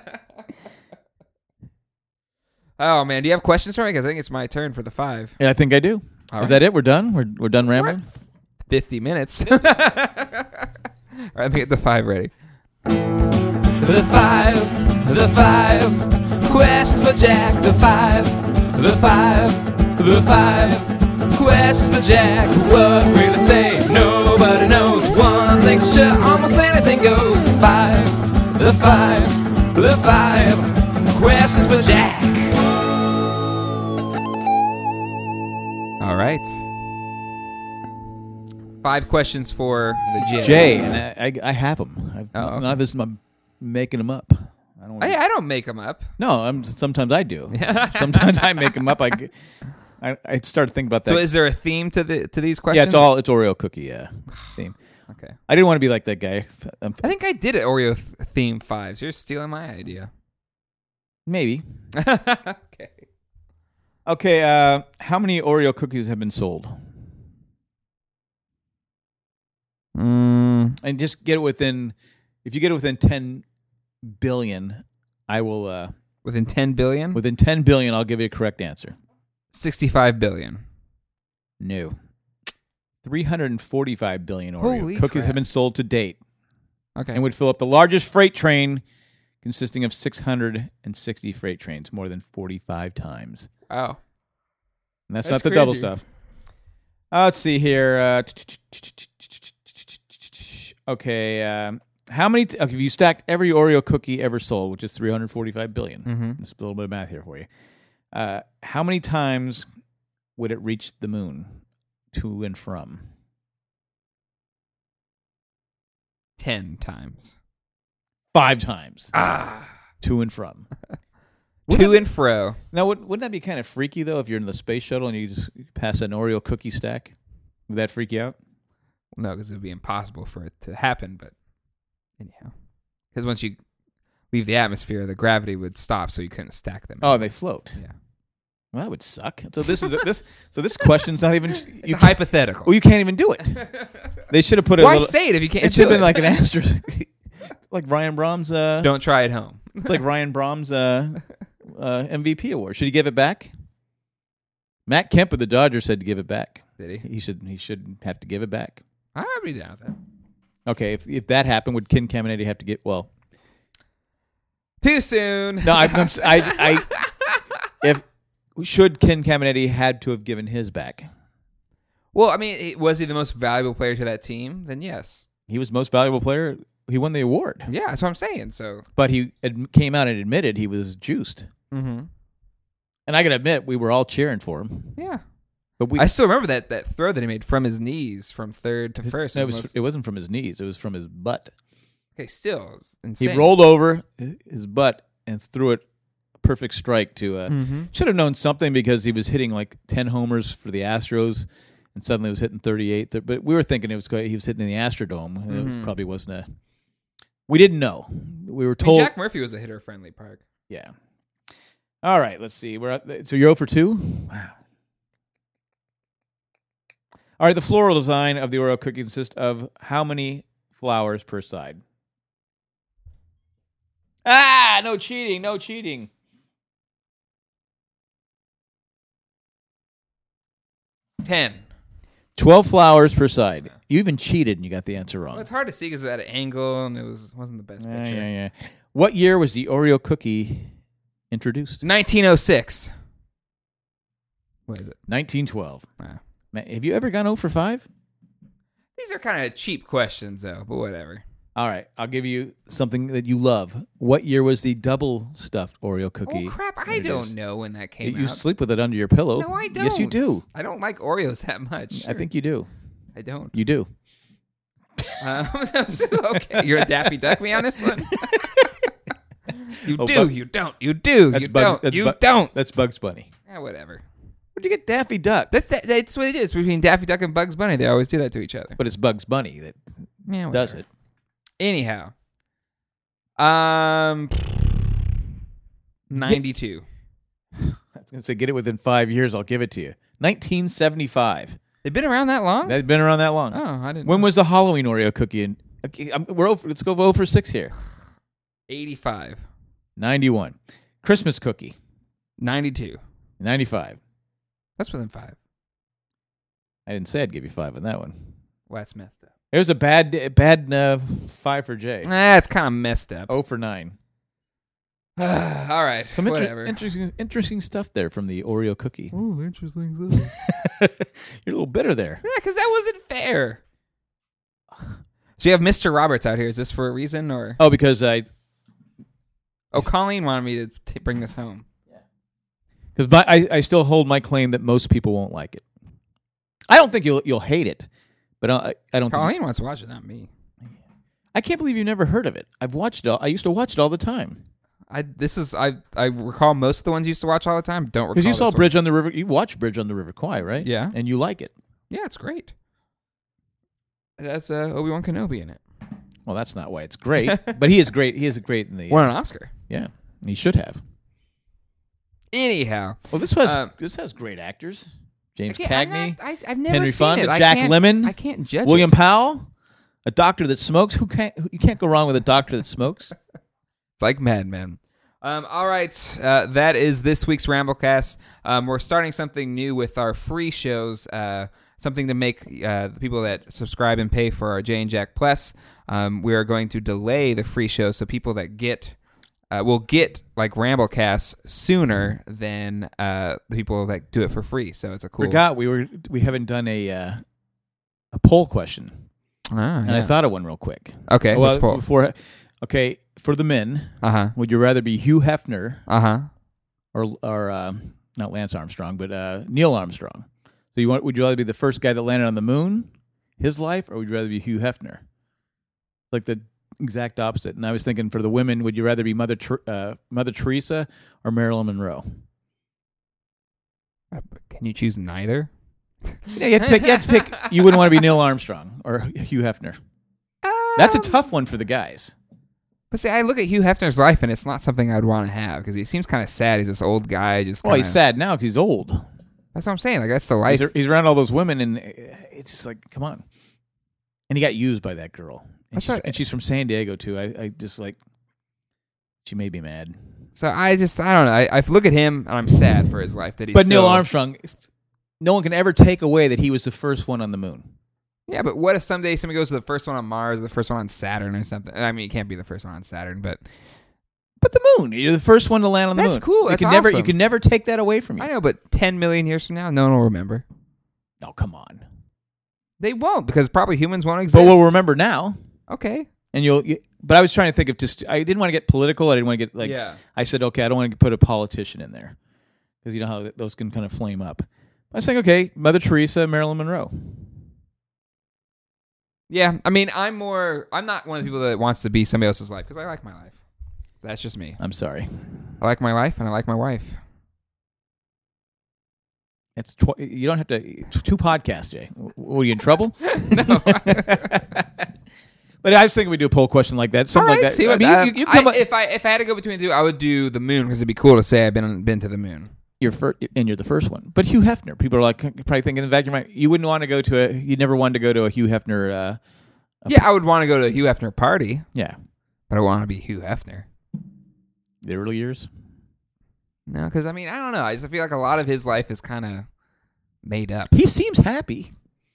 Oh man, do you have questions for me? Because I think it's my turn for the 5. Yeah, I think I do. All Is right. that it? We're done. We're done rambling. 50 minutes. All right, let me get the 5 ready. The 5 questions for Jack. The 5 questions for Jack. What will I say? Nobody knows. One thing's for sure, almost anything goes. The 5 questions for Jack. All right. 5 questions for the J. Jay, and I have them. Oh, okay. None of this I'm making them up. I don't make them up. No, sometimes I do. Sometimes I make them up. I start thinking about that. So is there a theme to these questions? Yeah, it's Oreo cookie theme. Okay. I didn't want to be like that guy. I think I did it Oreo theme 5s. You're stealing my idea. Maybe. Okay. Okay, how many Oreo cookies have been sold? And just get it within. If you get it within 10 billion, I will. Within 10 billion? Within 10 billion, I'll give you a correct answer. 65 billion. No. 345 billion Oreo Holy cookies crap. have been sold to date, Okay. and would fill up the largest freight train, consisting of 660 freight trains, more than 45 times. Oh. And that's That's not the double crazy. stuff. Let's see here. Okay, How many? If you stacked every Oreo cookie ever sold, which is 345 billion, just a little bit of math here for you. How many times would it reach the moon to and from? 10 times. 5 times. To and from. To and fro. Now, wouldn't that be kind of freaky, though, if you're in the space shuttle and you just pass an Oreo cookie stack? Would that freak you out? No, because it would be impossible for it to happen, but anyhow. Because once you leave the atmosphere, the gravity would stop, so you couldn't stack them. Oh, they float. Yeah. Well, that would suck. So this is this question's not even. It's hypothetical. Well, you can't even do it. They should have put a Why little, say it if you can't It should do have been it? like an asterisk, like Ryan Brahms. Don't try at home. It's like Ryan Brahms' MVP award. Should he give it back? Matt Kemp of the Dodgers said to give it back. Did he? He should have to give it back. I'd be down with that. Okay, if that happened, would Ken Caminiti have to get? Well, too soon. no. If should Ken Caminiti had to have given his back? Well, I mean, was he the most valuable player to that team? Then yes. He was most valuable player. He won the award. Yeah, that's what I'm saying. So, But he came out and admitted he was juiced. mm-hmm. And I got to admit, we were all cheering for him. Yeah. But I still remember that throw that he made from his knees from third to first. No, it wasn't from his knees. It was from his butt. Okay, still, it was insane. He rolled over his butt and threw it a perfect strike to. Should have known something because he was hitting like 10 homers for the Astros, and suddenly was hitting 38. But we were thinking he was hitting in the Astrodome. And it probably wasn't a. We didn't know. We were told. Jack Murphy was a hitter-friendly park. Yeah. All right. Let's see. So you're 0 for 2. Wow. All right. The floral design of the Oreo cookie consists of how many flowers per side? No cheating. No cheating. 10. 12 flowers per side. You even cheated and you got the answer wrong. Well, it's hard to see because it was at an angle and it wasn't the best picture. Yeah. What year was the Oreo cookie introduced? 1906. What is it? 1912. Wow. Man, have you ever gone 0 for 5? These are kind of cheap questions, though, but whatever. All right. I'll give you something that you love. What year was the double stuffed Oreo cookie? Oh, crap. I don't know when that came out. You sleep with it under your pillow. No, I don't. Yes, you do. I don't like Oreos that much. I think you do. I don't. You do. Okay. You're a Daffy Duck me on this one? You Oh, do. You don't. You do. That's You Bugs- don't. that's You Bu- don't. That's Bugs Bunny. Yeah, whatever. Where'd you get Daffy Duck? That's what it is between Daffy Duck and Bugs Bunny. They always do that to each other. But it's Bugs Bunny that Yeah, does it. Anyhow, 92. I was going to say, get it within 5 years, I'll give it to you. 1975. They've been around that long? That's been around that long. Oh, I didn't. When know. was the Halloween Oreo cookie? Let's go 0 for 6 here. 85. 91. Christmas cookie. 92. 95. That's within 5. I didn't say I'd give you 5 on that one. Well, that's messed up. It was a bad 5 for Jay. It's kind of messed up. 0 for 9. All right. Some whatever. interesting stuff there from the Oreo cookie. Oh, interesting. You're a little bitter there. Yeah, because that wasn't fair. So you have Mr. Roberts out here. Is this for a reason or? Oh, because Colleen wanted me to bring this home. I still hold my claim that most people won't like it. I don't think you'll hate it, but I don't. Colleen wants to watch it, not me. I can't believe you've never heard of it. I've watched it. I used to watch it all the time. I recall most of the ones you used to watch all the time. Don't recall Because you saw this one. Bridge on the River. You watched Bridge on the River Kwai, right? Yeah. And you like it. Yeah, it's great. It has Obi-Wan Kenobi in it. Well, that's not why it's great, but he is great. He is great in the. Won an Oscar. Yeah, he should have. Anyhow, Well, this has great actors. James Cagney, I've never Henry seen Fonda, it. Jack Lemmon, I can't judge William it. Powell, a doctor that smokes. You can't go wrong with a doctor that smokes. It's like Mad Men. All right, that is this week's Ramblecast. We're starting something new with our free shows, something to make the people that subscribe and pay for our Jay and Jack Plus. We are going to delay the free shows so people that will get like Ramblecasts sooner than the people that do it for free. So it's a cool. Forgot we haven't done a poll question. And I thought of one real quick. Okay, let's pull. Okay, for the men, Uh-huh. would you rather be Hugh Hefner Uh-huh. or not Lance Armstrong, but Neil Armstrong? So would you rather be the first guy that landed on the moon, his life, or would you rather be Hugh Hefner? Like the exact opposite. And I was thinking for the women, would you rather be Mother Teresa or Marilyn Monroe? Can you choose neither? Yeah, you have to pick. You wouldn't want to be Neil Armstrong or Hugh Hefner. That's a tough one for the guys. But see, I look at Hugh Hefner's life, and it's not something I'd want to have because he seems kind of sad. He's this old guy. Well, he's sad now because he's old. That's what I'm saying. Like that's the life. He's around all those women, and it's just like, come on. And he got used by that girl, and she's from San Diego too. I just like, she made me mad. So I don't know. I look at him, and I'm sad for his life that he's. But Neil Armstrong, no one can ever take away that he was the first one on the moon. Yeah, but what if someday somebody goes to the first one on Mars, the first one on Saturn, or something? I mean, it can't be the first one on Saturn, but the moon. You're the first one to land on the moon. That's cool. That's awesome. You can never take that away from you. I know, but 10 million years from now, no one will remember. Oh, come on. They won't because probably humans won't exist. But we'll remember now. Okay. And but I was trying to think of I didn't want to get political. I didn't want to get Yeah. I said, okay, I don't want to put a politician in there because you know how those can kind of flame up. I was saying, okay, Mother Teresa, Marilyn Monroe. Yeah, I mean, I'm not one of the people that wants to be somebody else's life because I like my life. That's just me. I'm sorry. I like my life and I like my wife. It's you don't have to 2 podcasts, Jay. Were you in trouble? No. But I was thinking we'd do a poll question like that, something All right, like that. see what, you come up, if I had to go between the two, I would do the moon because it'd be cool to say I've been to the moon. you're the first one. But Hugh Hefner, people are like probably thinking in the back of your mind, you wouldn't want to go to you never wanted to go to a Hugh Hefner. Yeah, I would want to go to a Hugh Hefner party. Yeah, but I want to be Hugh Hefner. The early years. No, because I mean I don't know. I just feel like a lot of his life is kind of made up. He seems happy.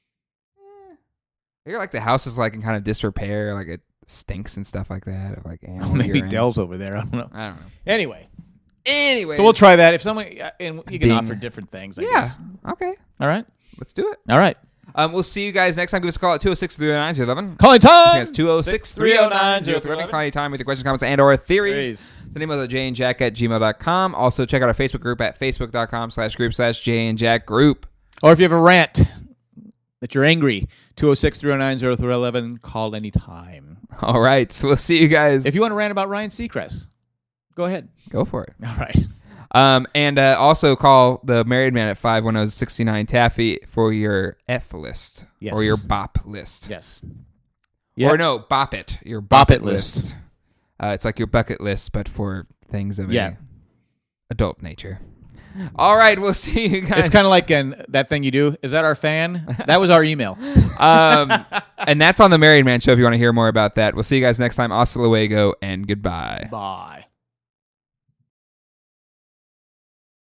I feel like the house is like in kind of disrepair, like it stinks and stuff like that. Of like animal Maybe urine. Dell's over there. I don't know. Anyway, so we'll try that. If someone and you can Bing. offer different things. I guess. Okay. All right. Let's do it. All right. We'll see you guys next time. Give us a call at 206-309-011. Calling time. That's 206-309-011. Call anytime with your questions, comments, and or theories. The name of the jayandjack@gmail.com. Also, check out our Facebook group at facebook.com/group/jayandjackgroup. Or if you have a rant that you're angry, 206-309-011. Call anytime. All right. So we'll see you guys. If you want to rant about Ryan Seacrest, go ahead. Go for it. All right. And also call the married man at 510-69-TAFFY for your F list. Yes. Or your BOP list. Yes. Or no, BOP it. Your Bop BOP it list. It's like your bucket list, but for things of Yeah. adult nature. All right, we'll see you guys. It's kind of like that thing you do. Is that our fan? That was our email. And that's on the Married Man Show if you want to hear more about that. We'll see you guys next time. Hasta luego and goodbye. Bye.